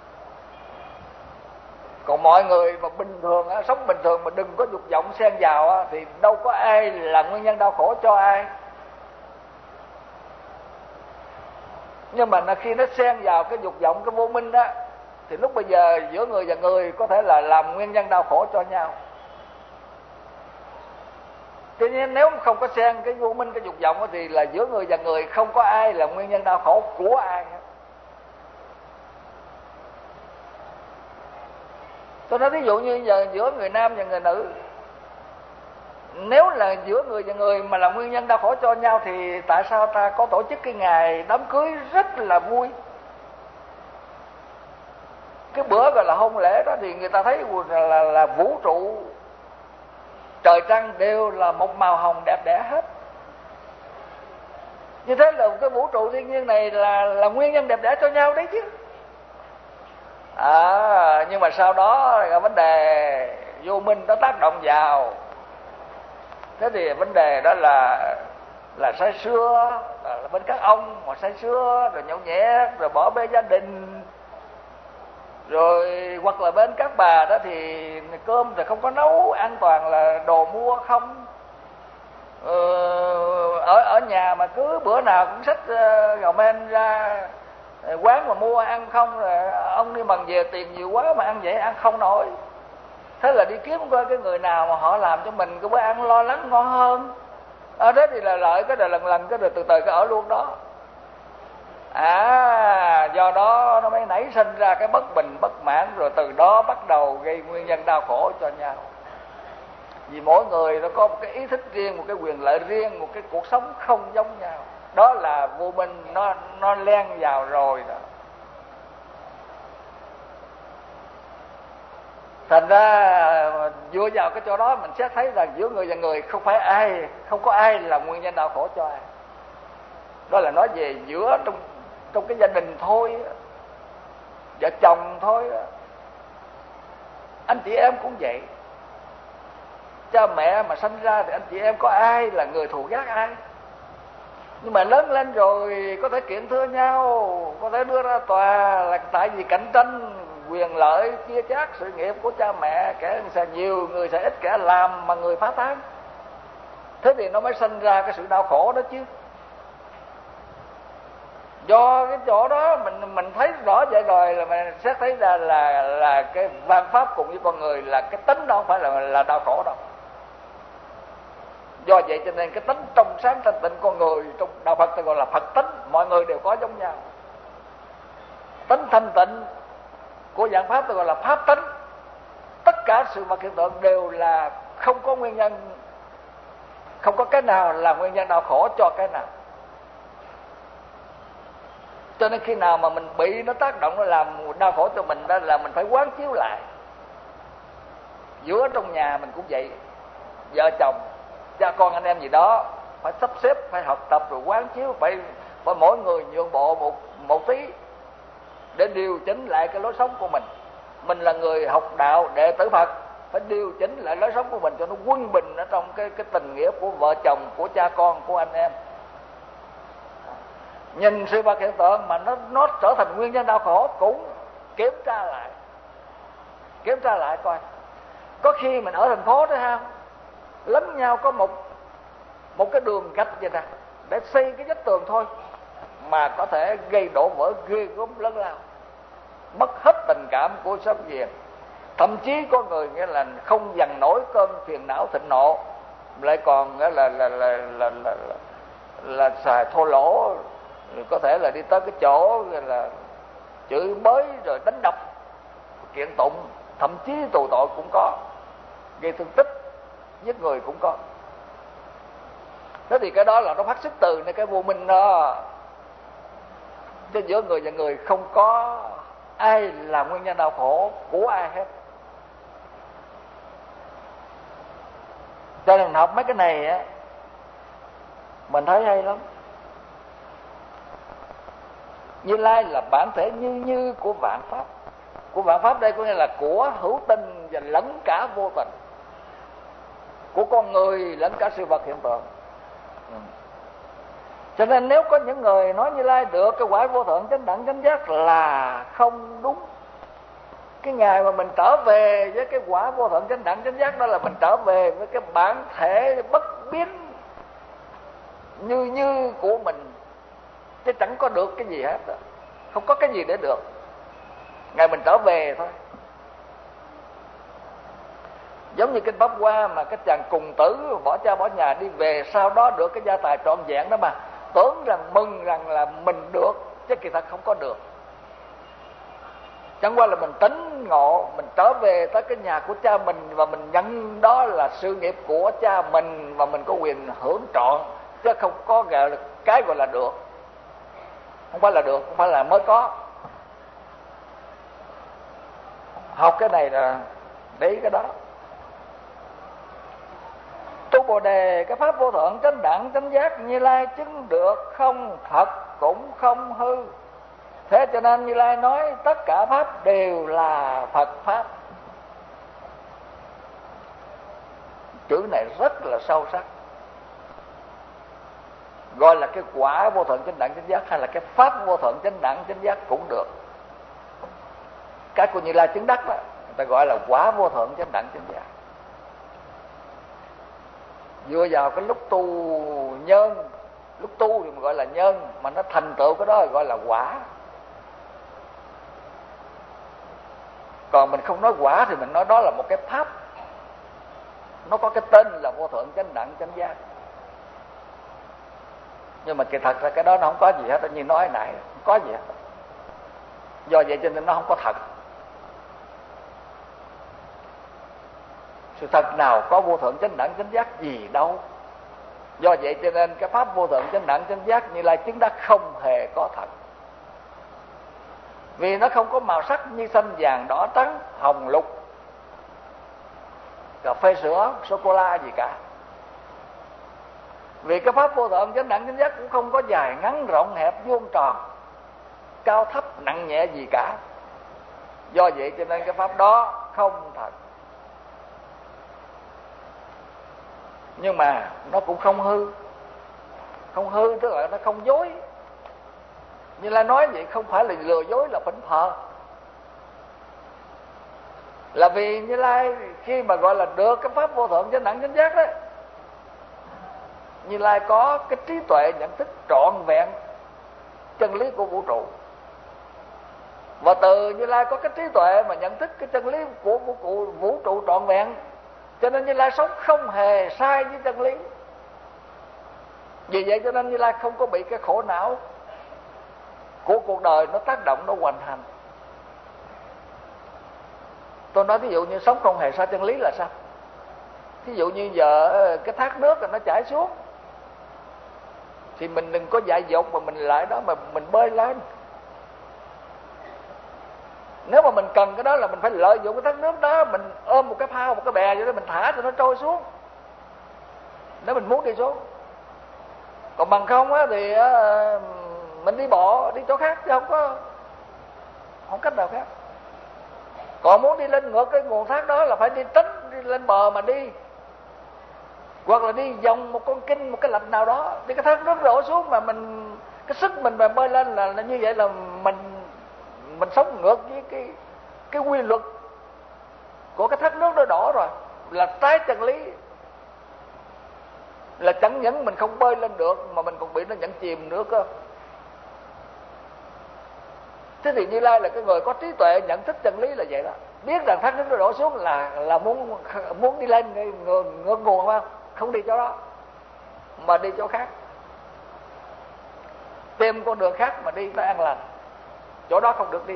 Còn mọi người mà bình thường sống bình thường mà đừng có dục vọng xen vào thì đâu có ai là nguyên nhân đau khổ cho ai. Nhưng mà khi nó xen vào cái dục vọng, cái vô minh đó, thì lúc bây giờ giữa người và người có thể là làm nguyên nhân đau khổ cho nhau. Cho nên nếu không có xen cái vô minh, cái dục vọng thì là giữa người và người không có ai là nguyên nhân đau khổ của ai hết. Tôi nói ví dụ như giờ giữa người nam và người nữ, nếu là giữa người và người mà là nguyên nhân đau khổ cho nhau thì tại sao ta có tổ chức cái ngày đám cưới rất là vui? Cái bữa gọi là hôn lễ đó thì người ta thấy là vũ trụ, trời trăng đều là một màu hồng đẹp đẽ hết. Như thế là cái vũ trụ thiên nhiên này là nguyên nhân đẹp đẽ cho nhau đấy chứ. Nhưng mà sau đó là vấn đề vô minh nó tác động vào. Thế thì vấn đề đó là say sưa, là bên các ông mà say sưa rồi nhậu nhẹt rồi bỏ bê gia đình, rồi hoặc là bên các bà đó thì cơm thì không có nấu, an toàn là đồ mua không. Ở nhà mà cứ bữa nào cũng xách gạo men ra quán mà mua ăn không, rồi ông đi bằng về tiền nhiều quá mà ăn vậy ăn không nổi. Thế là đi kiếm coi cái người nào mà họ làm cho mình cái bữa ăn lo lắng ngon hơn. Thế thì là lợi cái đời lần cái rồi từ từ cái ở luôn đó. Do đó nó mới nảy sinh ra cái bất bình bất mãn, rồi từ đó bắt đầu gây nguyên nhân đau khổ cho nhau. Vì mỗi người nó có một cái ý thích riêng, một cái quyền lợi riêng, một cái cuộc sống không giống nhau. đó là vô minh, nó len vào rồi đó. Thành ra dựa vào cái chỗ đó mình sẽ thấy rằng giữa người và người không có ai là nguyên nhân đau khổ cho ai. Đó là nói về giữa trong cái gia đình thôi, vợ chồng thôi, anh chị em cũng vậy. Cha mẹ mà sanh ra thì anh chị em có ai là người thù ghét ai. Nhưng mà lớn lên rồi có thể kiện thưa nhau, có thể đưa ra tòa là tại vì cạnh tranh quyền lợi chia chác sự nghiệp của cha mẹ, kẻ sẽ nhiều, người sẽ ít, kẻ làm mà người phá tán. Thế thì nó mới sinh ra cái sự đau khổ đó chứ. Do cái chỗ đó mình thấy rõ vậy rồi là mình sẽ thấy ra là cái vạn pháp cùng với con người là cái tính đó không phải là đau khổ đâu. Do vậy cho nên cái tính trong sáng thanh tịnh con người trong đạo Phật ta gọi là Phật tính, mọi người đều có giống nhau. Tính thanh tịnh của dạng pháp ta gọi là pháp tính. Tất cả sự vật hiện tượng đều là không có nguyên nhân, không có cái nào là nguyên nhân đau khổ cho cái nào. Cho nên khi nào mà mình bị nó tác động, nó làm đau khổ cho mình, đó là mình phải quán chiếu lại. Giữa trong nhà mình cũng vậy, vợ chồng, cha con, anh em gì đó phải sắp xếp, phải học tập rồi quán chiếu, phải mỗi người nhượng bộ một tí để điều chỉnh lại cái lối sống của mình. Mình là người học đạo, đệ tử Phật, phải điều chỉnh lại lối sống của mình cho nó quân bình ở trong cái tình nghĩa của vợ chồng, của cha con, của anh em. Nhìn sự vật hiện tượng mà nó trở thành nguyên nhân đau khổ cũng kiểm tra lại coi. Có khi mình ở thành phố đó ha, lấn nhau có một cái đường gạch vậy nè, để xây cái vách tường thôi mà có thể gây đổ vỡ ghê gớm lớn lao, mất hết tình cảm của sống viền. Thậm chí có người nghĩa là không dằn nổi cơn phiền não thịnh nộ, lại còn là xài thô lỗ, có thể là đi tới cái chỗ là chửi bới rồi đánh đập, kiện tụng, thậm chí tù tội cũng có, gây thương tích, giết người cũng có. Thế thì cái đó là nó phát xuất từ cái vô minh đó. Chứ giữa người và người không có ai là nguyên nhân đau khổ của ai hết. Cho nên mình học mấy cái này á, mình thấy hay lắm. Như Lai là bản thể như của vạn pháp. Của vạn pháp đây có nghĩa là của hữu tình và lẫn cả vô tình, của con người lẫn cả sự vật hiện tượng. Cho nên nếu có những người nói Như Lai được cái quả vô thượng chánh đẳng chánh giác là không đúng. Cái ngày mà mình trở về với cái quả vô thượng chánh đẳng chánh giác, đó là mình trở về với cái bản thể bất biến như của mình, chứ chẳng có được cái gì hết, không có cái gì để được. Ngày mình trở về thôi. Giống như kinh Pháp Hoa mà cái chàng cùng tử bỏ cha bỏ nhà đi về, sau đó được cái gia tài trọn vẹn đó mà tưởng rằng mừng rằng là mình được, chứ kỳ thật không có được. Chẳng qua là mình tỉnh ngộ, mình trở về tới cái nhà của cha mình và mình nhận đó là sự nghiệp của cha mình và mình có quyền hưởng trọn, chứ không có cái gọi là được. Không phải là được, không phải là mới có. Học cái này là để ý cái đó. Tu Bồ Đề cái pháp vô thượng chánh đẳng chánh giác Như Lai chứng được không thật cũng không hư. Thế cho nên Như Lai nói tất cả pháp đều là Phật pháp. Chữ này rất là sâu sắc. Gọi là cái quả vô thượng chánh đẳng chánh giác hay là cái pháp vô thượng chánh đẳng chánh giác cũng được. Cái của Như Lai chứng đắc đó, người ta gọi là quả vô thượng chánh đẳng chánh giác. Dựa vào cái lúc tu nhân, lúc tu thì mình gọi là nhân, mà nó thành tựu cái đó gọi là quả. Còn mình không nói quả thì mình nói đó là một cái pháp, nó có cái tên là vô thượng chánh đẳng chánh giác. Nhưng mà kỳ thật ra cái đó nó không có gì hết, như nói nãy không có gì hết. Do vậy cho nên nó không có thật. Sự thật nào có vô thượng chánh đẳng chánh giác gì đâu. Do vậy cho nên cái pháp vô thượng chánh đẳng chánh giác Như Lai chứng đắc không hề có thật. Vì nó không có màu sắc như xanh vàng đỏ trắng hồng lục, cà phê sữa sô cô la gì cả. Vì cái pháp vô thượng chánh đẳng chánh giác cũng không có dài ngắn rộng hẹp vuông tròn cao thấp nặng nhẹ gì cả. Do vậy cho nên cái pháp đó không thật. Nhưng mà nó cũng không hư. Không hư tức là nó không dối. Như Lai nói vậy không phải là lừa dối, là phỉnh phờ. Là vì Như Lai khi mà gọi là được cái pháp vô thượng chánh đẳng chánh giác đó, Như Lai có cái trí tuệ nhận thức trọn vẹn chân lý của vũ trụ. Và từ Như Lai có cái trí tuệ mà nhận thức cái chân lý của vũ trụ trọn vẹn, cho nên Như Lai sống không hề sai với chân lý. Vì vậy cho nên Như Lai không có bị cái khổ não của cuộc đời nó tác động, nó hoành hành. Tôi nói ví dụ như sống không hề sai chân lý là sao? Ví dụ như giờ cái thác nước nó chảy xuống thì mình đừng có dại dột mà mình lại đó mà mình bơi lên. Nếu mà mình cần cái đó là mình phải lợi dụng cái thác nước đó, mình ôm một cái phao, một cái bè vậy đó, mình thả cho nó trôi xuống nếu mình muốn đi xuống. Còn bằng không á thì mình đi bộ đi chỗ khác chứ không cách nào khác. Còn muốn đi lên ngược cái nguồn thác đó là phải đi tránh, đi lên bờ mà đi, hoặc là đi vòng một con kênh, một cái lạch nào đó, thì cái thác nước đổ xuống mà mình cái sức mình mà bơi lên là như vậy là mình sống ngược với cái quy luật của cái thác nước đó đổ rồi, là trái chân lý. Là chẳng những mình không bơi lên được mà mình còn bị nó nhận chìm nữa cơ. Thế thì Như Lai là cái người có trí tuệ nhận thức chân lý là vậy đó. Biết rằng thác nước nó đổ xuống là muốn đi lên ngược nguồn không? Không đi chỗ đó mà đi chỗ khác, tìm con đường khác mà đi nó an lành. Chỗ đó không được đi.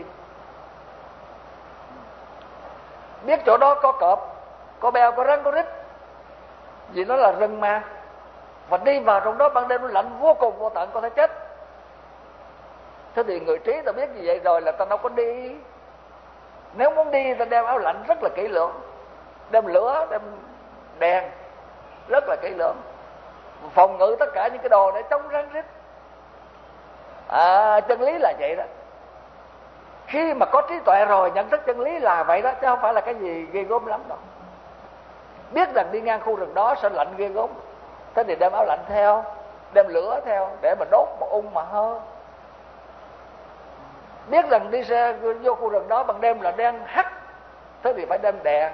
Biết chỗ đó có cọp, có beo, có rắn, có rít, vì nó là rừng mà. Và đi vào trong đó ban đêm nó lạnh vô cùng vô tận, có thể chết. Thế thì người trí ta biết như vậy rồi là ta đâu có đi. Nếu muốn đi ta đem áo lạnh rất là kỹ lưỡng, đem lửa, đem đèn rất là kỹ lưỡng, phòng ngự tất cả những cái đồ để chống rắn rít. Chân lý là vậy đó. Khi mà có trí tuệ rồi, nhận thức chân lý là vậy đó, chứ không phải là cái gì ghê gớm lắm đâu. Biết rằng đi ngang khu rừng đó sẽ lạnh ghê gớm, thế thì đem áo lạnh theo, đem lửa theo để mà đốt mà mà hơ. Biết rằng đi xe vô khu rừng đó ban đêm là đen hắt, thế thì phải đem đèn.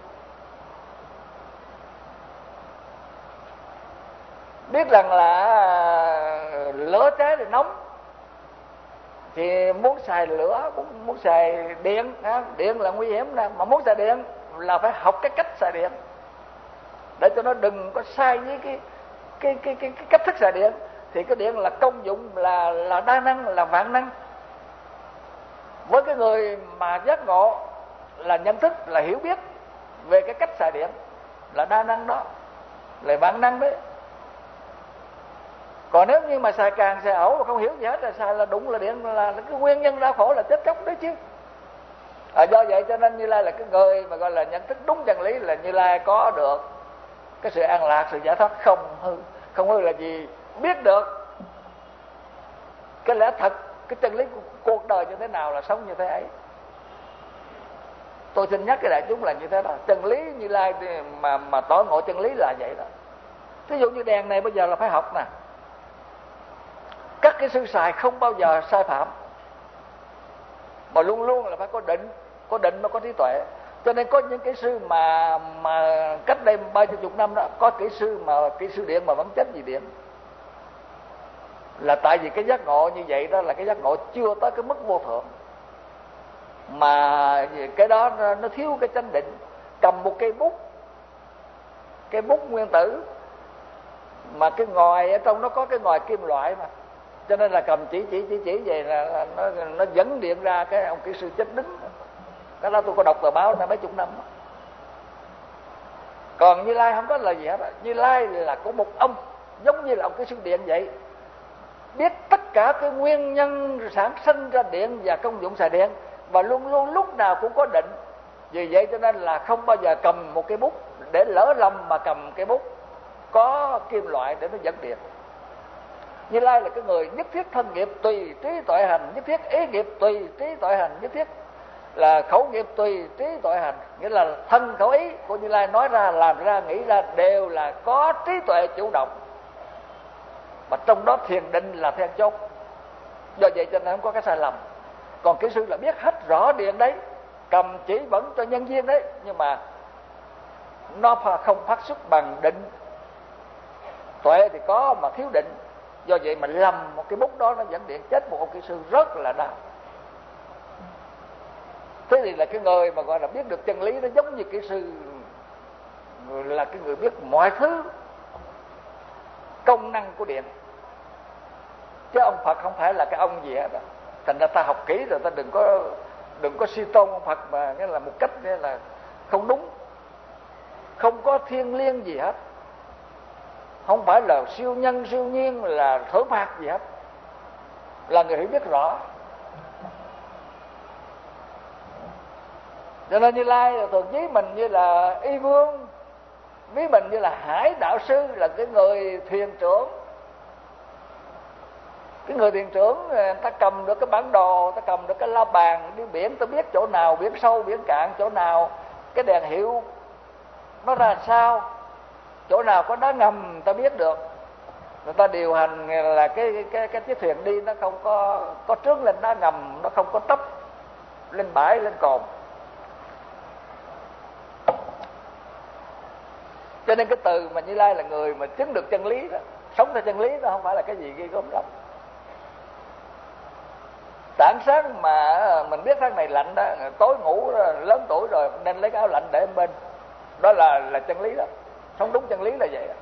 Biết rằng là lửa cháy thì nóng, thì muốn xài lửa, muốn xài điện, điện là nguy hiểm nè, mà muốn xài điện là phải học cái cách xài điện để cho nó đừng có sai với cái cách thức xài điện. Thì cái điện là công dụng là đa năng, là vạn năng. Với cái người mà giác ngộ là nhận thức, là hiểu biết về cái cách xài điện, là đa năng đó, là vạn năng đấy. Còn nếu như mà xài càng xài ẩu mà không hiểu gì hết là xài là đụng là điện, là cái nguyên nhân đau khổ là chết chóc đấy chứ. Do vậy cho nên Như Lai là cái người mà gọi là nhận thức đúng chân lý, là Như Lai có được cái sự an lạc, sự giải thoát không hư. Không hư là gì? Biết được cái lẽ thật, cái chân lý của cuộc đời như thế nào là sống như thế ấy. Tôi xin nhắc cái đại chúng là như thế đó. Chân lý Như Lai mà tỏ ngộ chân lý là vậy đó. Ví dụ như đèn này bây giờ là phải học nè. Các cái sư xài không bao giờ sai phạm, mà luôn luôn là phải có định mà có trí tuệ. Cho nên có những kỹ sư mà cách đây 30 năm đó, có kỹ sư điện mà vẫn chết vì điện, là tại vì cái giác ngộ như vậy đó là cái giác ngộ chưa tới cái mức vô thượng, mà cái đó nó thiếu cái chánh định. Cầm một cây bút nguyên tử mà cái ngòi ở trong nó có cái ngòi kim loại mà, cho nên là cầm chỉ vậy là nó dẫn điện ra cái ông kỹ sư chết đứng. Cái đó tôi có đọc tờ báo mấy chục năm đó. Còn Như Lai không có là gì hết. Như Lai là của một ông giống như là ông kỹ sư điện vậy, biết tất cả cái nguyên nhân sản sinh ra điện và công dụng xài điện, và luôn luôn lúc nào cũng có định. Vì vậy cho nên là không bao giờ cầm một cái bút để lỡ lầm mà cầm cái bút có kim loại để nó dẫn điện. Như Lai là cái người nhất thiết thân nghiệp tùy trí tuệ hành, nhất thiết ý nghiệp tùy trí tuệ hành, nhất thiết là khẩu nghiệp tùy trí tuệ hành. Nghĩa là thân khẩu ý của Như Lai nói ra, làm ra, nghĩ ra đều là có trí tuệ chủ động, và trong đó thiền định là then chốt. Do vậy cho nên không có cái sai lầm. Còn kỹ sư là biết hết rõ điện đấy, cầm chỉ vẫn cho nhân viên đấy, nhưng mà nó không phát xuất bằng định. Tuệ thì có mà thiếu định, do vậy mà lầm một cái bút đó nó dẫn điện, chết một ông kỹ sư rất là đau. Thế thì là cái người mà gọi là biết được chân lý, nó giống như kỹ sư là cái người biết mọi thứ công năng của điện, chứ ông Phật không phải là cái ông gì hết. Thành ra ta học kỹ rồi ta đừng có suy tôn ông Phật mà nghĩa là một cách nghĩa là không đúng, không có thiêng liêng gì hết, không phải là siêu nhân siêu nhiên là thưởng phạt gì hết, là người hiểu biết rõ. Cho nên Như Lai thường ví mình như là y vương, ví mình như là hải đạo sư, là cái người thuyền trưởng. Cái người thuyền trưởng ta cầm được cái bản đồ, ta cầm được cái la bàn đi biển, ta biết chỗ nào biển sâu biển cạn, chỗ nào cái đèn hiệu nó ra sao, chỗ nào có đá ngầm ta biết được. Người ta điều hành là cái chiếc thuyền đi nó không có trướng lên đá ngầm, nó không có tấp lên bãi lên cồn. Cho nên cái từ mà Như Lai là người mà chứng được chân lý đó, sống theo chân lý đó, không phải là cái gì ghê gớm lắm. Sáng sáng mà mình biết tháng này lạnh đó, tối ngủ lớn tuổi rồi nên lấy cái áo lạnh để bên, đó là chân lý đó. Sống đúng chân lý là vậy đó.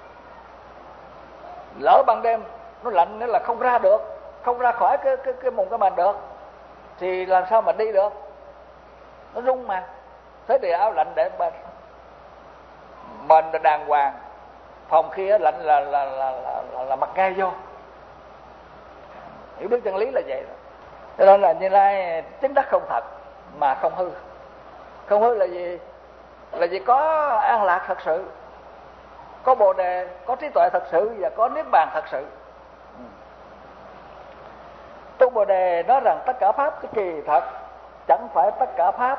Lỡ ban đêm nó lạnh nữa là không ra được, không ra khỏi cái mùng cái mền được, thì làm sao mà đi được, nó rung mà. Thế thì áo lạnh để bên, mền đàng hoàng, phòng kia lạnh là mặc ngay vô. Hiểu biết chân lý là vậy đó. Cho nên là Như Lai chứng đắc không thật mà không hư. Không hư là gì? Là vì có an lạc thật sự, có bồ đề, có trí tuệ thật sự, và có niết bàn thật sự. Tu bồ đề nói rằng tất cả pháp cái kỳ thật chẳng phải tất cả pháp,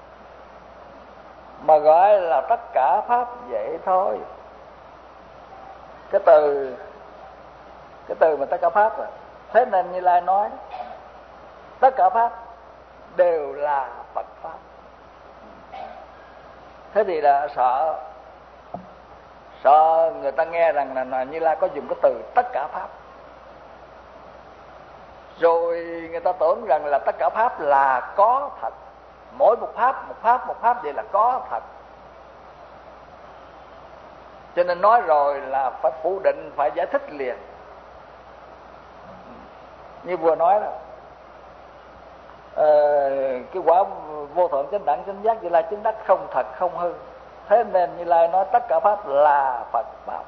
mà gọi là tất cả pháp vậy thôi. Cái từ mà tất cả pháp đó. Thế nên Như Lai nói tất cả pháp đều là Phật pháp. Thế thì là sợ người ta nghe rằng là Như Lai có dùng cái từ tất cả pháp, rồi người ta tưởng rằng là tất cả pháp là có thật. Mỗi một pháp vậy là có thật. Cho nên nói rồi là phải phủ định, phải giải thích liền. Như vừa nói đó, cái quả vô thượng chánh đẳng chánh giác Như Lai chứng đắc không thật không hư. Thế nên Như Lai nói tất cả pháp là Phật pháp.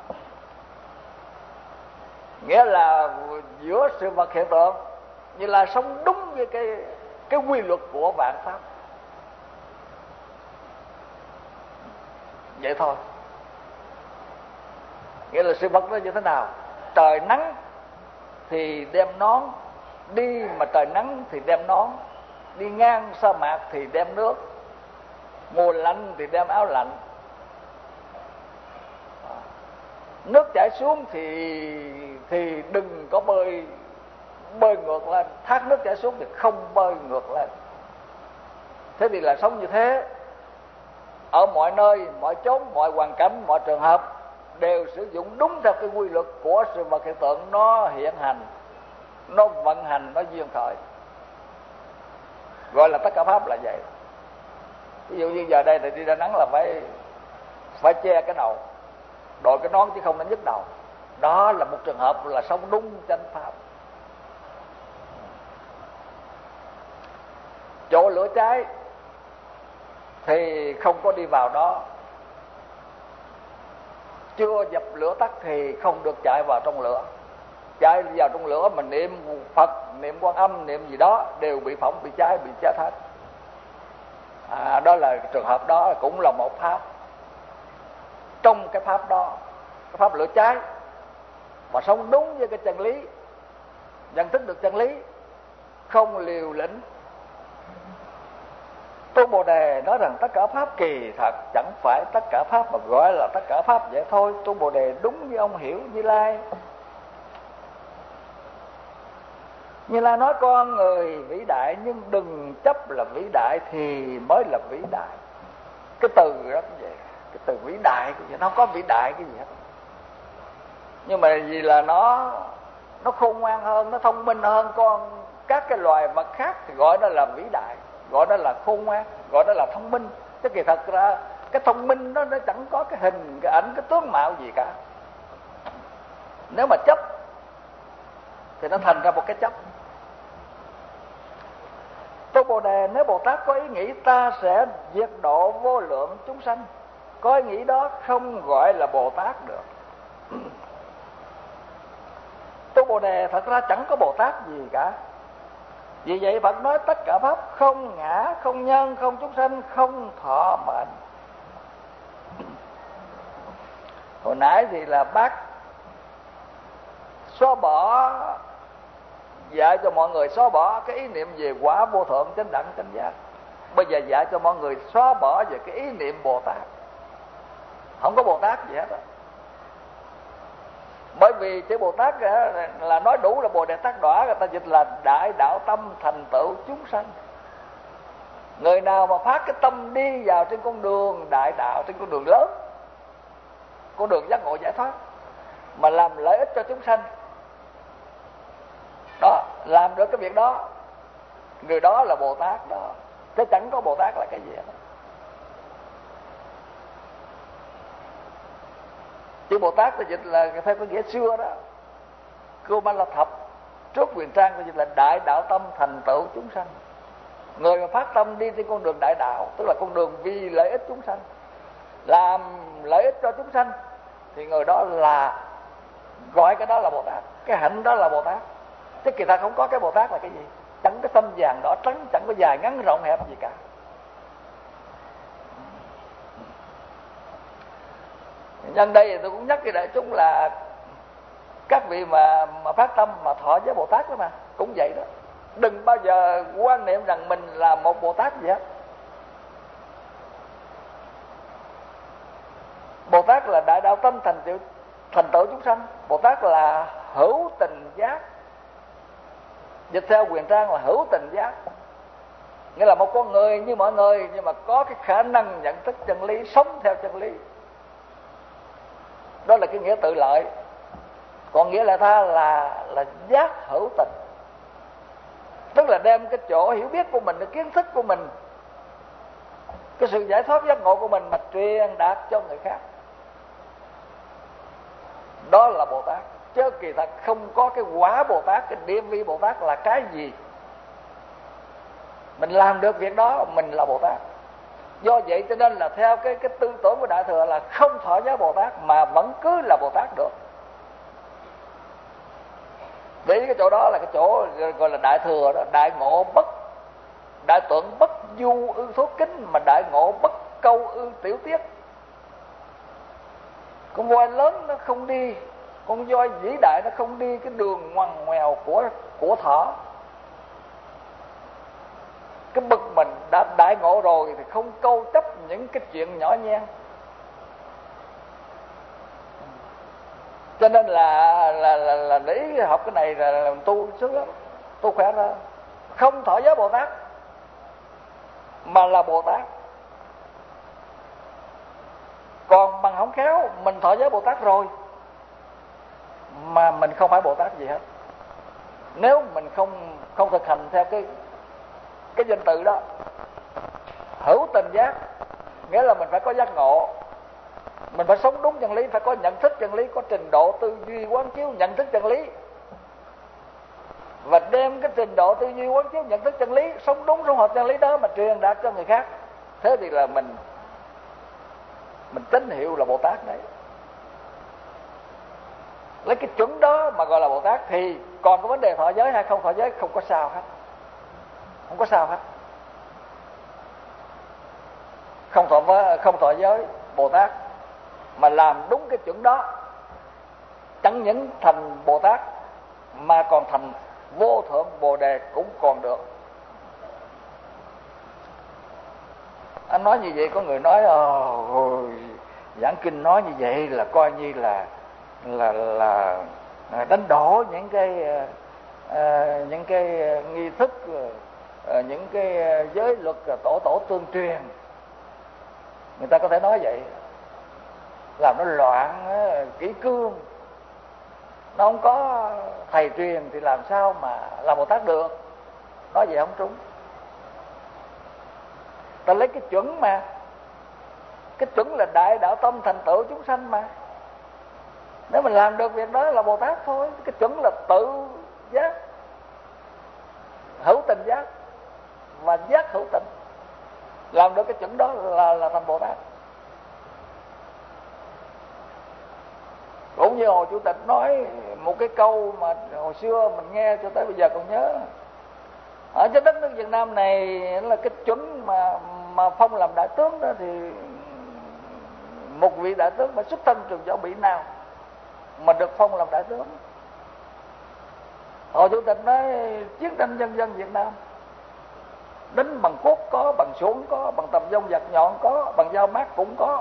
Nghĩa là giữa sự vật hiện tượng, Như Lai sống đúng với cái quy luật của vạn pháp. Vậy thôi. Nghĩa là sự vật nó như thế nào? Trời nắng thì đem nón, đi mà trời nắng thì đem nón, đi ngang sa mạc thì đem nước, mùa lạnh thì đem áo lạnh. Nước chảy xuống thì đừng có bơi ngược lên, thác nước chảy xuống thì không bơi ngược lên. Thế thì là sống như thế, ở mọi nơi, mọi chốn, mọi hoàn cảnh, mọi trường hợp đều sử dụng đúng theo cái quy luật của sự vật hiện tượng nó hiện hành, nó vận hành, nó duyên khởi. Gọi là tất cả pháp là vậy. Ví dụ như giờ đây thì đi ra nắng là phải che cái đầu, đội cái nón chứ không nó nhức đầu. Đó là một trường hợp là sống đúng chánh pháp. Chỗ lửa cháy thì không có đi vào đó, chưa dập lửa tắt thì không được chạy vào trong lửa. Chạy vào trong lửa mình niệm Phật, niệm Quan Âm, niệm gì đó đều bị phỏng, bị cháy, bị chết hết. Đó là trường hợp đó cũng là một pháp. Trong cái pháp đó, cái pháp lửa cháy, mà sống đúng với cái chân lý, nhận thức được chân lý, không liều lĩnh. Tôn Bồ Đề nói rằng tất cả pháp kỳ thật chẳng phải tất cả pháp mà gọi là tất cả pháp vậy thôi. Tôn Bồ Đề đúng như ông hiểu Như Lai. Như Lai nói con người vĩ đại, nhưng đừng chấp là vĩ đại thì mới là vĩ đại. Cái từ đó cũng vậy, cái từ vĩ đại cũng vậy, nó không có vĩ đại cái gì hết. Nhưng mà vì là nó khôn ngoan hơn, nó thông minh hơn các cái loài vật khác thì gọi nó là vĩ đại, gọi nó là khôn ngoan, gọi nó là thông minh. Chứ kỳ thật ra cái thông minh nó chẳng có cái hình, cái ảnh, cái tướng mạo gì cả. Nếu mà chấp thì nó thành ra một cái chấp. Tôn Bồ Đề, nếu Bồ Tát có ý nghĩ ta sẽ diệt độ vô lượng chúng sanh, có ý nghĩ đó không gọi là Bồ Tát được. Tôn Bồ Đề thật ra chẳng có Bồ Tát gì cả. Vì vậy Phật nói tất cả pháp không ngã, không nhân, không chúng sanh, không thọ mệnh. Hồi nãy thì là bác xóa bỏ, dạy cho mọi người xóa bỏ cái ý niệm về quả vô thượng chánh đẳng chánh giác. Bây giờ dạy cho mọi người xóa bỏ về cái ý niệm Bồ Tát. Không có Bồ Tát gì hết á. Bởi vì chữ Bồ Tát là nói đủ là Bồ Đề Tát Đọa, người ta dịch là đại đạo tâm thành tựu chúng sanh. Người nào mà phát cái tâm đi vào trên con đường đại đạo, trên con đường lớn, con đường giác ngộ giải thoát, mà làm lợi ích cho chúng sanh, đó, làm được cái việc đó, người đó là Bồ Tát đó. Chứ chẳng có Bồ Tát là cái gì hết. Chữ Bồ Tát ta dịch là theo cái nghĩa xưa đó, Cô Ma La Thập trước Quyền Trang ta dịch là đại đạo tâm thành tựu chúng sanh. Người mà phát tâm đi trên con đường đại đạo, tức là con đường vì lợi ích chúng sanh, làm lợi ích cho chúng sanh, thì người đó là gọi cái đó là Bồ Tát, cái hạnh đó là Bồ Tát. Chứ kỳ thật không có cái Bồ Tát là cái gì, chẳng có xanh vàng đỏ trắng, chẳng có dài ngắn rộng hẹp gì cả. Nhân đây thì tôi cũng nhắc với đại chúng là các vị mà phát tâm mà thọ với Bồ Tát đó mà cũng vậy đó. Đừng bao giờ quan niệm rằng mình là một Bồ Tát gì hết. Bồ Tát là đại đạo tâm thành tựu chúng sanh. Bồ Tát là hữu tình giác. Dịch theo Quyền Trang là hữu tình giác, nghĩa là một con người như mọi người, nhưng mà có cái khả năng nhận thức chân lý, sống theo chân lý. Đó là cái nghĩa tự lợi. Còn nghĩa là tha là giác hữu tình, tức là đem cái chỗ hiểu biết của mình, cái kiến thức của mình, cái sự giải thoát giác ngộ của mình mà truyền đạt cho người khác. Đó là Bồ Tát. Chứ kỳ thật không có cái quả Bồ Tát, cái địa vị Bồ Tát là cái gì. Mình làm được việc đó mình là Bồ Tát. Do vậy cho nên là theo cái tư tưởng của Đại Thừa là không thọ giới Bồ Tát mà vẫn cứ là Bồ Tát được. Vì cái chỗ đó là cái chỗ gọi là Đại Thừa đó, đại ngộ bất, đại tượng bất du ư thố kính, mà đại ngộ bất câu ư tiểu tiết. Con voi lớn nó không đi, con voi vĩ đại nó không đi cái đường ngoằn ngoèo của thỏ. Cái bậc mình đã đại ngộ rồi thì không câu chấp những cái chuyện nhỏ nhen. Cho nên là để ý học cái này là tu sướng lắm, tu khỏe ra. Không thọ giới Bồ Tát mà là Bồ Tát. Còn bằng không khéo mình thọ giới Bồ Tát rồi mà mình không phải Bồ Tát gì hết. Nếu mình không thực hành theo cái danh từ đó, hữu tình giác, nghĩa là mình phải có giác ngộ, mình phải sống đúng chân lý, phải có nhận thức chân lý, có trình độ tư duy quán chiếu nhận thức chân lý, và đem cái trình độ tư duy quán chiếu nhận thức chân lý, sống đúng sống hợp chân lý đó mà truyền đạt cho người khác. Thế thì là mình tín hiệu là Bồ Tát đấy. Lấy cái chuẩn đó mà gọi là Bồ Tát, thì còn có vấn đề thọ giới hay không thọ giới không có sao hết, không có sao hết. Không thọ giới Bồ Tát mà làm đúng cái chuẩn đó, chẳng những thành Bồ Tát mà còn thành vô thượng Bồ Đề cũng còn được. Anh nói như vậy có người nói giảng kinh nói như vậy là coi như là đánh đổ những cái nghi thức, những cái giới luật tổ tương truyền. Người ta có thể nói vậy, làm nó loạn kỷ cương, nó không có thầy truyền thì làm sao mà làm Bồ Tát được. Nói vậy không trúng. Ta lấy cái chuẩn mà, cái chuẩn là đại đạo tâm thành tựu chúng sanh mà. Nếu mình làm được việc đó là Bồ Tát thôi. Cái chuẩn là tự giác, hữu tình giác và giác hữu tình. Làm được cái chuẩn đó là thành Bồ Tát. Cũng như Hồ Chủ tịch nói một cái câu mà hồi xưa mình nghe cho tới bây giờ còn nhớ. Ở trên đất nước Việt Nam này là cái chuẩn mà phong làm đại tướng đó, thì một vị đại tướng mà xuất thân trường võ Bỉ nào mà được phong làm đại tướng. Hồ Chủ tịch nói chiến tranh nhân dân Việt Nam đánh bằng cốt có, bằng súng có, bằng tầm dông giặc nhọn có, bằng dao mát cũng có.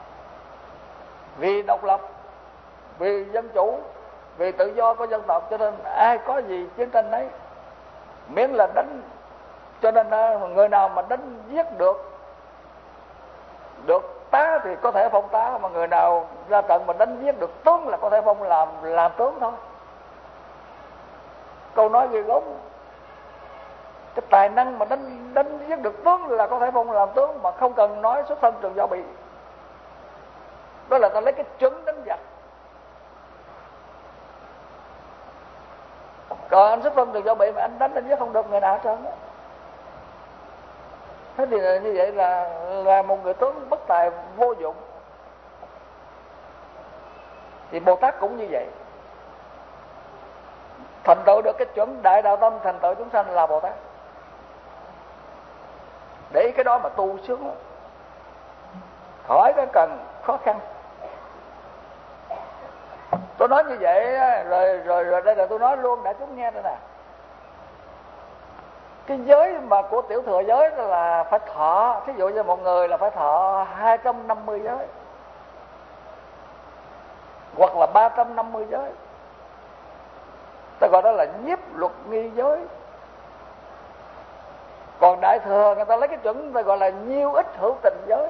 Vì độc lập, vì dân chủ, vì tự do của dân tộc, cho nên ai có gì chiến tranh đấy, miễn là đánh. Cho nên người nào mà đánh giết được tá thì có thể phong tá, mà người nào ra trận mà đánh giết được tướng là có thể phong làm tướng thôi. Câu nói ghê gớm. Cái tài năng mà đánh giết được tướng là có thể phong làm tướng, mà không cần nói xuất thân trường võ Bỉ. Đó là ta lấy cái chuẩn đánh giặc. Còn anh xuất thân trường võ Bỉ mà anh đánh giết không được người nào hết trơn á. Thế thì như vậy là một người tướng bất tài vô dụng. Thì Bồ Tát cũng như vậy. Thành tựu được cái chuẩn đại đạo tâm thành tựu chúng sanh là Bồ Tát. Để ý cái đó mà tu sướng lắm, khỏi cái cần khó khăn. Tôi nói như vậy rồi đây là tôi nói luôn đã chúng nghe rồi nè. Cái giới mà của tiểu thừa giới đó là phải thọ. Thí dụ như một người là phải thọ 250 giới, hoặc là 350 giới. Ta gọi đó là nhiếp luật nghi giới. Còn đại thừa người ta lấy cái chuẩn ta gọi là nhiêu ích hữu tình giới,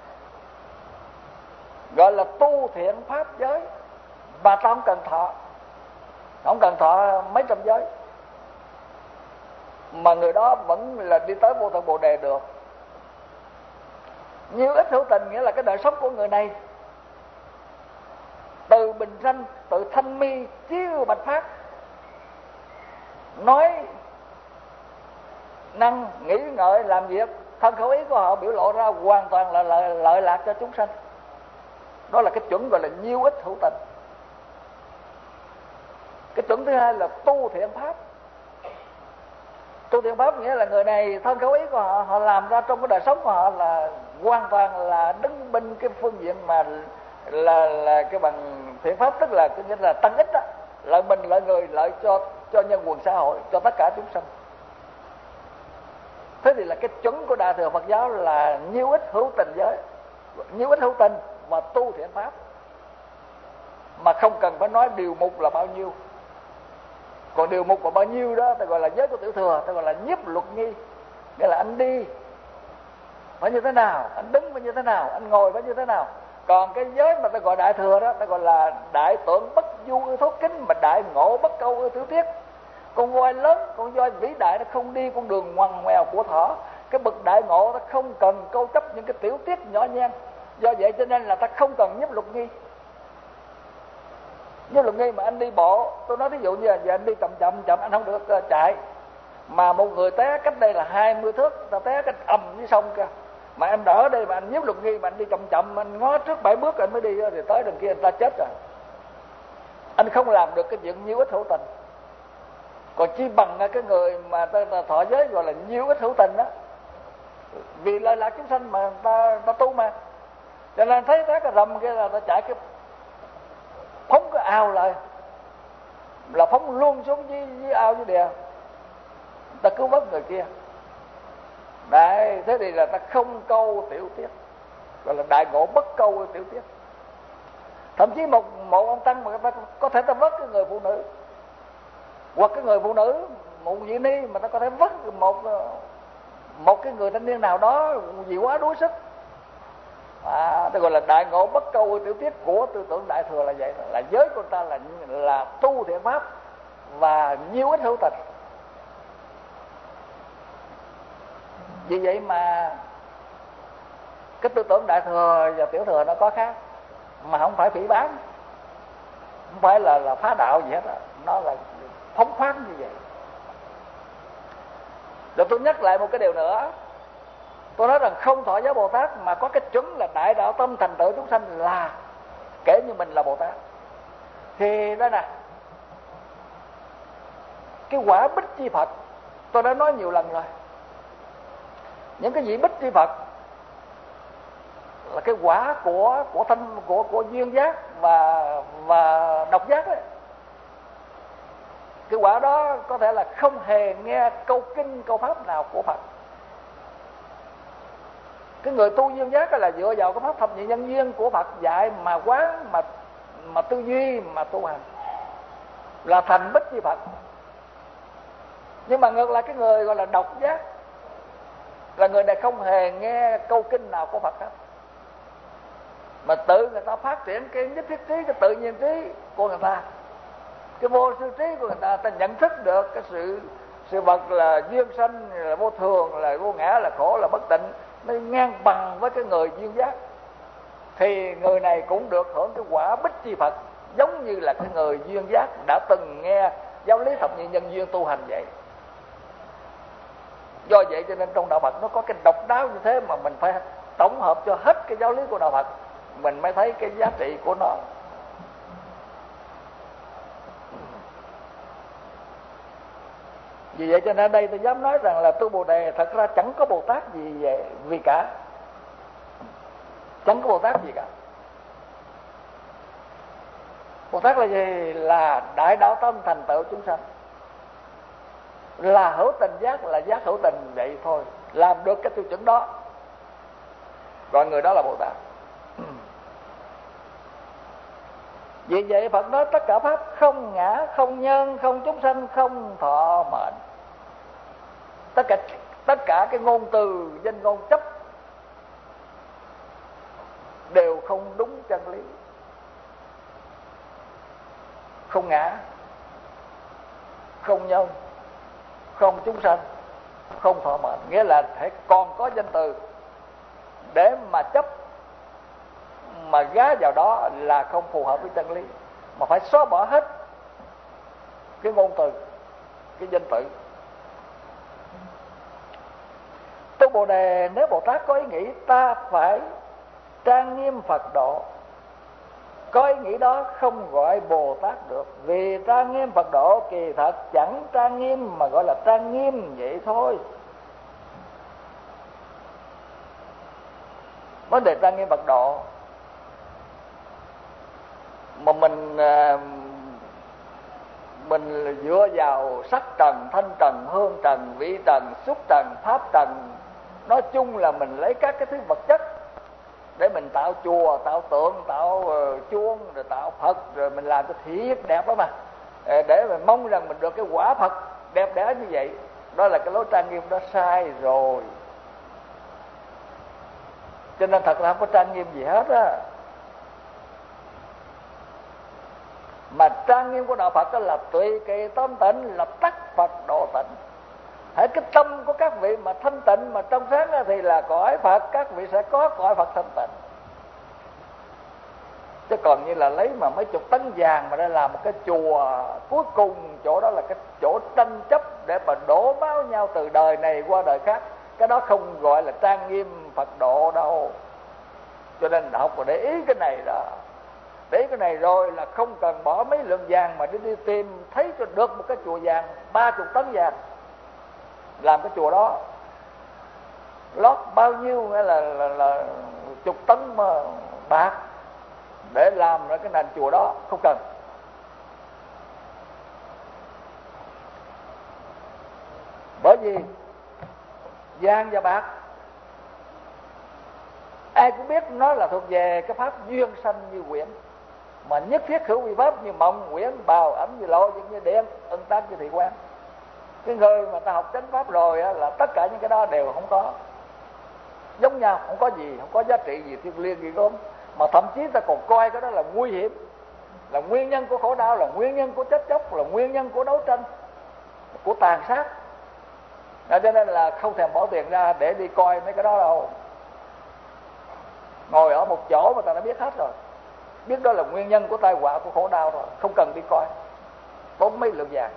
gọi là tu thiện pháp giới. Mà ta không cần thọ, không cần thọ mấy trăm giới, mà người đó vẫn là đi tới vô thượng Bồ Đề được. Nhiêu ích hữu tình nghĩa là cái đời sống của người này từ bình sanh, từ thanh mi chiếu bạch phát, nói năng nghĩ ngợi làm việc, thân khẩu ý của họ biểu lộ ra hoàn toàn là lợi lạc cho chúng sanh. Đó là cái chuẩn gọi là nhiêu ích hữu tình. Cái chuẩn thứ hai là tu thiện pháp. Tu thiện pháp nghĩa là người này thân khẩu ý của họ làm ra trong cái đời sống của họ là hoàn toàn là đứng bên cái phương diện mà là cái bằng thiện pháp, tức là cái nghĩa là tăng ích đó, lợi mình, lợi người, lợi cho nhân quần xã hội, cho tất cả chúng sanh. Thế thì là cái chuẩn của Đại thừa Phật giáo là nhiêu ích hữu tình giới, nhiêu ích hữu tình và tu thiện pháp, mà không cần phải nói điều mục là bao nhiêu. Còn điều mục là bao nhiêu đó ta gọi là giới của tiểu thừa, ta gọi là nhiếp luật nghi. Nghĩa là anh đi phải như thế nào, anh đứng phải như thế nào, anh ngồi phải như thế nào. Còn cái giới mà ta gọi đại thừa đó, ta gọi là đại tượng bất du ư thốt kính, mà đại ngộ bất câu ư thiếu tiết. Con voi lớn, con voi vĩ đại nó không đi con đường ngoằn ngoèo của thỏ. Cái bậc đại ngộ nó không cần câu chấp những cái tiểu tiết nhỏ nhen. Do vậy cho nên là ta không cần nhiếp luật nghi. Nhiếp luật nghi mà anh đi bộ, tôi nói ví dụ như là giờ anh đi chậm anh không được chạy. Mà một người té cách đây là 20 thước, ta té cách ầm dưới sông kìa. Mà em đỡ đây mà anh nhiếp luật nghi mà anh đi chậm, anh ngó trước 7 bước anh mới đi thì tới đường kia anh ta chết rồi. Anh không làm được cái chuyện nhiêu ích hữu tình, còn chi bằng cái người mà ta thọ giới gọi là nhiêu ích hữu tình đó, vì lợi lạc chúng sanh mà ta tu mà. Cho nên thấy cái rầm kia là ta chạy cái phóng cái ao lại, là phóng luôn xuống dưới ao dưới đìa, ta cứu vớt người kia. Đấy, thế thì là ta không câu tiểu tiết, gọi là đại ngộ bất câu tiểu tiết. Thậm chí một ông tăng mà ta có thể ta vớt cái người phụ nữ, hoặc cái người phụ nữ một vị ni mà ta có thể vớt một cái người thanh niên nào đó vì quá đuối sức. Đó gọi là đại ngộ bất câu tiểu tiết của tư tưởng Đại Thừa là vậy. Là giới của ta là tu thiện pháp và nhiêu ích hữu tình. Vì vậy mà cái tư tưởng Đại Thừa và Tiểu Thừa nó có khác, mà không phải phỉ báng, không phải là phá đạo gì hết đó. Nó là phóng khoáng như vậy. Rồi tôi nhắc lại một cái điều nữa, tôi nói rằng không thọ giới Bồ Tát mà có cái chuẩn là đại đạo tâm thành tựu chúng sanh là kể như mình là Bồ Tát. Thì đó nè, cái quả Bích Chi Phật tôi đã nói nhiều lần rồi. Những cái vị Bích Chi Phật là cái quả của duyên giác và độc giác đấy. Cái quả đó có thể là không hề nghe câu kinh câu pháp nào của Phật. Cái người tu duyên giác là dựa vào cái pháp thập nhị nhân duyên của Phật dạy mà quán, mà tư duy, mà tu hành, là thành Bích Chi Phật. Nhưng mà ngược lại cái người gọi là độc giác là người này không hề nghe câu kinh nào của Phật hết, mà tự người ta phát triển cái nhất thiết trí, cái tự nhiên trí của người ta, cái vô sư trí của người ta. Ta nhận thức được cái sự vật là duyên sanh, là vô thường, là vô ngã, là khổ, là bất tịnh, nó ngang bằng với cái người duyên giác, thì người này cũng được hưởng cái quả Bích Chi Phật, giống như là cái người duyên giác đã từng nghe giáo lý thập nhị nhân duyên tu hành vậy. Do vậy cho nên trong đạo Phật nó có cái độc đáo như thế, mà mình phải tổng hợp cho hết cái giáo lý của đạo Phật mình mới thấy cái giá trị của nó. Vì vậy cho nên đây tôi dám nói rằng là tu Bồ Đề thật ra chẳng có Bồ Tát gì vậy vì cả, chẳng có Bồ Tát gì cả. Bồ Tát là gì? Là đại đạo tâm thành tựu chúng sanh, là hữu tình giác, là giác hữu tình vậy thôi, làm được cái tiêu chuẩn đó gọi người đó là Bồ Tát. Vì vậy Phật nói tất cả pháp không ngã, không nhân, không chúng sanh, không thọ mệnh. Tất cả cái ngôn từ danh ngôn chấp đều không đúng chân lý. Không ngã, không nhân, không chúng sanh, không thọ mệnh, nghĩa là phải còn có danh từ để mà chấp, mà gá vào đó là không phù hợp với chân lý, mà phải xóa bỏ hết cái ngôn từ, cái danh tự. Tu Bồ Đề nếu Bồ Tát có ý nghĩ ta phải trang nghiêm Phật độ, có ý nghĩ đó không gọi Bồ Tát được, vì trang nghiêm Phật độ kỳ thật chẳng trang nghiêm mà gọi là trang nghiêm vậy thôi. Vấn đề trang nghiêm Phật độ mà mình dựa vào sắc trần, thanh trần, hương trần, vị trần, xúc trần, pháp trần, nói chung là mình lấy các cái thứ vật chất để mình tạo chùa, tạo tượng, tạo chuông, rồi tạo Phật, rồi mình làm cho thiệt đẹp đó mà, để mình mong rằng mình được cái quả Phật đẹp đẽ như vậy. Đó là cái lối trang nghiêm đó sai rồi. Cho nên thật là không có trang nghiêm gì hết á. Mà trang nghiêm của đạo Phật đó là tùy kỳ tâm tịnh, là tắc Phật độ tịnh. Hãy cái tâm của các vị mà thanh tịnh, mà trong sáng thì là cõi Phật, các vị sẽ có cõi Phật thanh tịnh. Chứ còn như là lấy mà mấy chục tấn vàng mà để làm một cái chùa, cuối cùng chỗ đó là cái chỗ tranh chấp để mà đổ máu nhau từ đời này qua đời khác, cái đó không gọi là trang nghiêm Phật độ đâu. Cho nên đạo Phật để ý cái này đó. Để cái này rồi là không cần bỏ mấy lượng vàng mà đi tìm thấy cho được một cái chùa vàng 30 tấn vàng, làm cái chùa đó lót bao nhiêu nghĩa là chục tấn mà bạc để làm ra cái nền chùa đó, không cần. Bởi vì vàng và bạc ai cũng biết nó là thuộc về cái pháp duyên sanh như quyển, mà nhất thiết hữu vi pháp như mộng quyển bào ẩm như lộ như điện ân tác như thị quan. Cái người mà ta học chánh pháp rồi á, là tất cả những cái đó đều không có, giống nhau, không có gì, không có giá trị gì thiêng liêng gì không. Mà thậm chí ta còn coi cái đó là nguy hiểm, là nguyên nhân của khổ đau, là nguyên nhân của chết chóc, là nguyên nhân của đấu tranh, của tàn sát. Cho nên là không thèm bỏ tiền ra để đi coi mấy cái đó đâu. Ngồi ở một chỗ mà ta đã biết hết rồi, biết đó là nguyên nhân của tai họa, của khổ đau rồi, không cần đi coi, tốn mấy lượng vàng.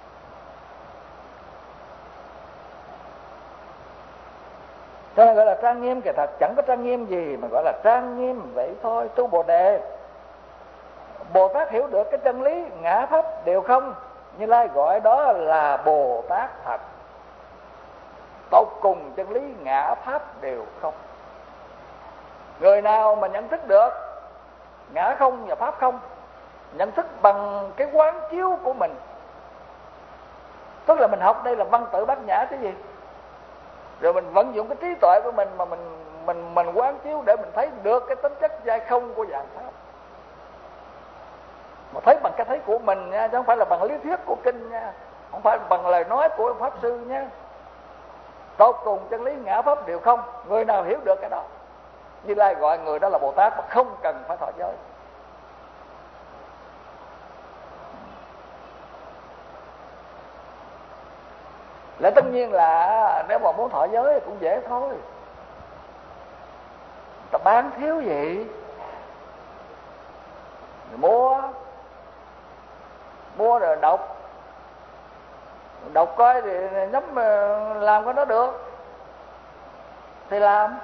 Cho nên gọi là trang nghiêm, kể thật chẳng có trang nghiêm gì mà gọi là trang nghiêm vậy thôi. Tu Bồ Đề, Bồ Tát hiểu được cái chân lý ngã pháp đều không, Như Lai gọi đó là Bồ Tát thật. Tột cùng chân lý ngã pháp đều không. Người nào mà nhận thức được ngã không và pháp không, nhận thức bằng cái quán chiếu của mình, tức là mình học đây là văn tự bát nhã cái gì, rồi mình vận dụng cái trí tuệ của mình mà mình quán chiếu để mình thấy được cái tính chất giai không của dạng pháp, mà thấy bằng cái thấy của mình nha, chứ không phải là bằng lý thuyết của kinh nha, không phải bằng lời nói của pháp sư nha. Tột cùng chân lý ngã pháp đều không. Người nào hiểu được cái đó, Như Lai gọi người đó là Bồ Tát mà không cần phải thọ giới. Lại tất nhiên là nếu mà muốn thọ giới cũng dễ thôi, ta bán thiếu gì mua rồi đọc coi thì nhắm làm cái đó được thì làm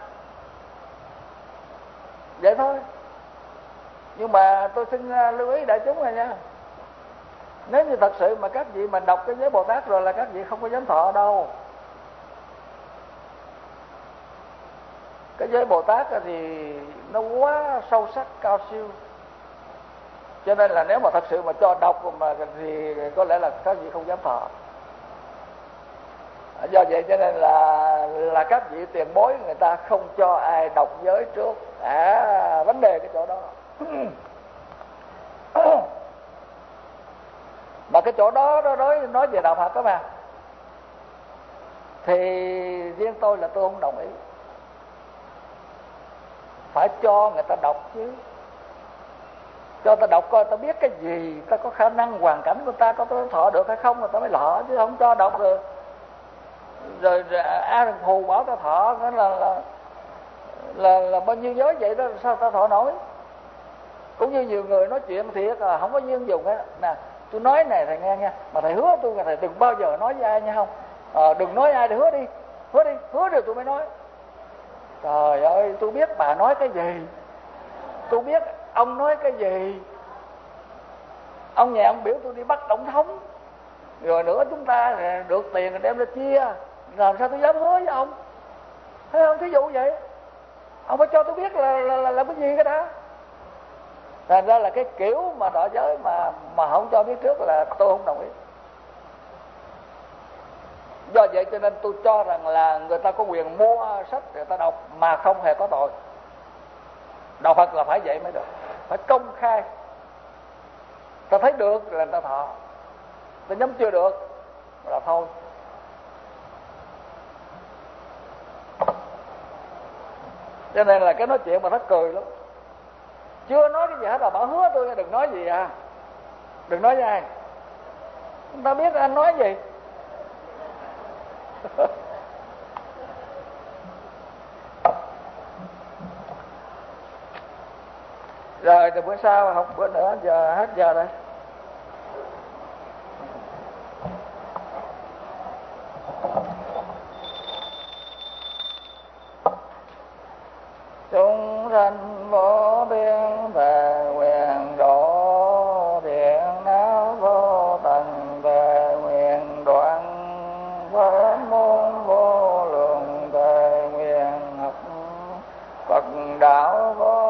vậy thôi. Nhưng mà tôi xin lưu ý đại chúng này nha, nếu như thật sự mà các vị mà đọc cái giới Bồ Tát rồi là các vị không có dám thọ đâu. Cái giới Bồ Tát thì nó quá sâu sắc cao siêu, cho nên là nếu mà thật sự mà cho đọc mà thì có lẽ là các vị không dám thọ. Do vậy cho nên là các vị tiền bối người ta không cho ai đọc giới trước. Vấn đề cái chỗ đó. Mà cái chỗ đó nói về đạo Phật đó mà, thì riêng tôi là tôi không đồng ý. Phải cho người ta đọc chứ, cho ta đọc coi ta biết cái gì, ta có khả năng hoàn cảnh của ta có thọ được hay không, rồi ta mới lọ. Chứ không cho đọc rồi A Rừng Phù bảo ta thọ là bao nhiêu giới vậy đó, sao ta thọ nổi. Cũng như nhiều người nói chuyện thiệt là không có duyên dùng á. Nè, tôi nói này thầy nghe nha, mà thầy hứa tôi là thầy đừng bao giờ nói với ai nha, không đừng nói ai thì hứa đi, hứa rồi tôi mới nói. Trời ơi, tôi biết bà nói cái gì, tôi biết ông nói cái gì. Ông nhà ông biểu tôi đi bắt tổng thống, rồi nữa chúng ta được tiền rồi đem ra chia, làm sao tôi dám hứa với ông, thấy không? Thí dụ vậy, ông phải cho tôi biết là cái gì cái đó. Thành ra là cái kiểu mà đọ giới mà không cho biết trước là tôi không đồng ý. Do vậy cho nên tôi cho rằng là người ta có quyền mua sách người ta đọc mà không hề có tội. Đạo Phật là phải vậy mới được, phải công khai. Ta thấy được là ta thọ, ta nhắm chưa được là thôi. Cho nên là cái nói chuyện mà thất cười lắm. Chưa nói cái gì hết, là bảo hứa tôi đừng nói gì đừng nói với ai. Chúng ta biết anh nói gì. Rồi từ bữa sau học bữa nữa, giờ hết giờ rồi. Chúng sanh vô biên về quyền môn vô lượng thệ nguyện học Phật đạo vô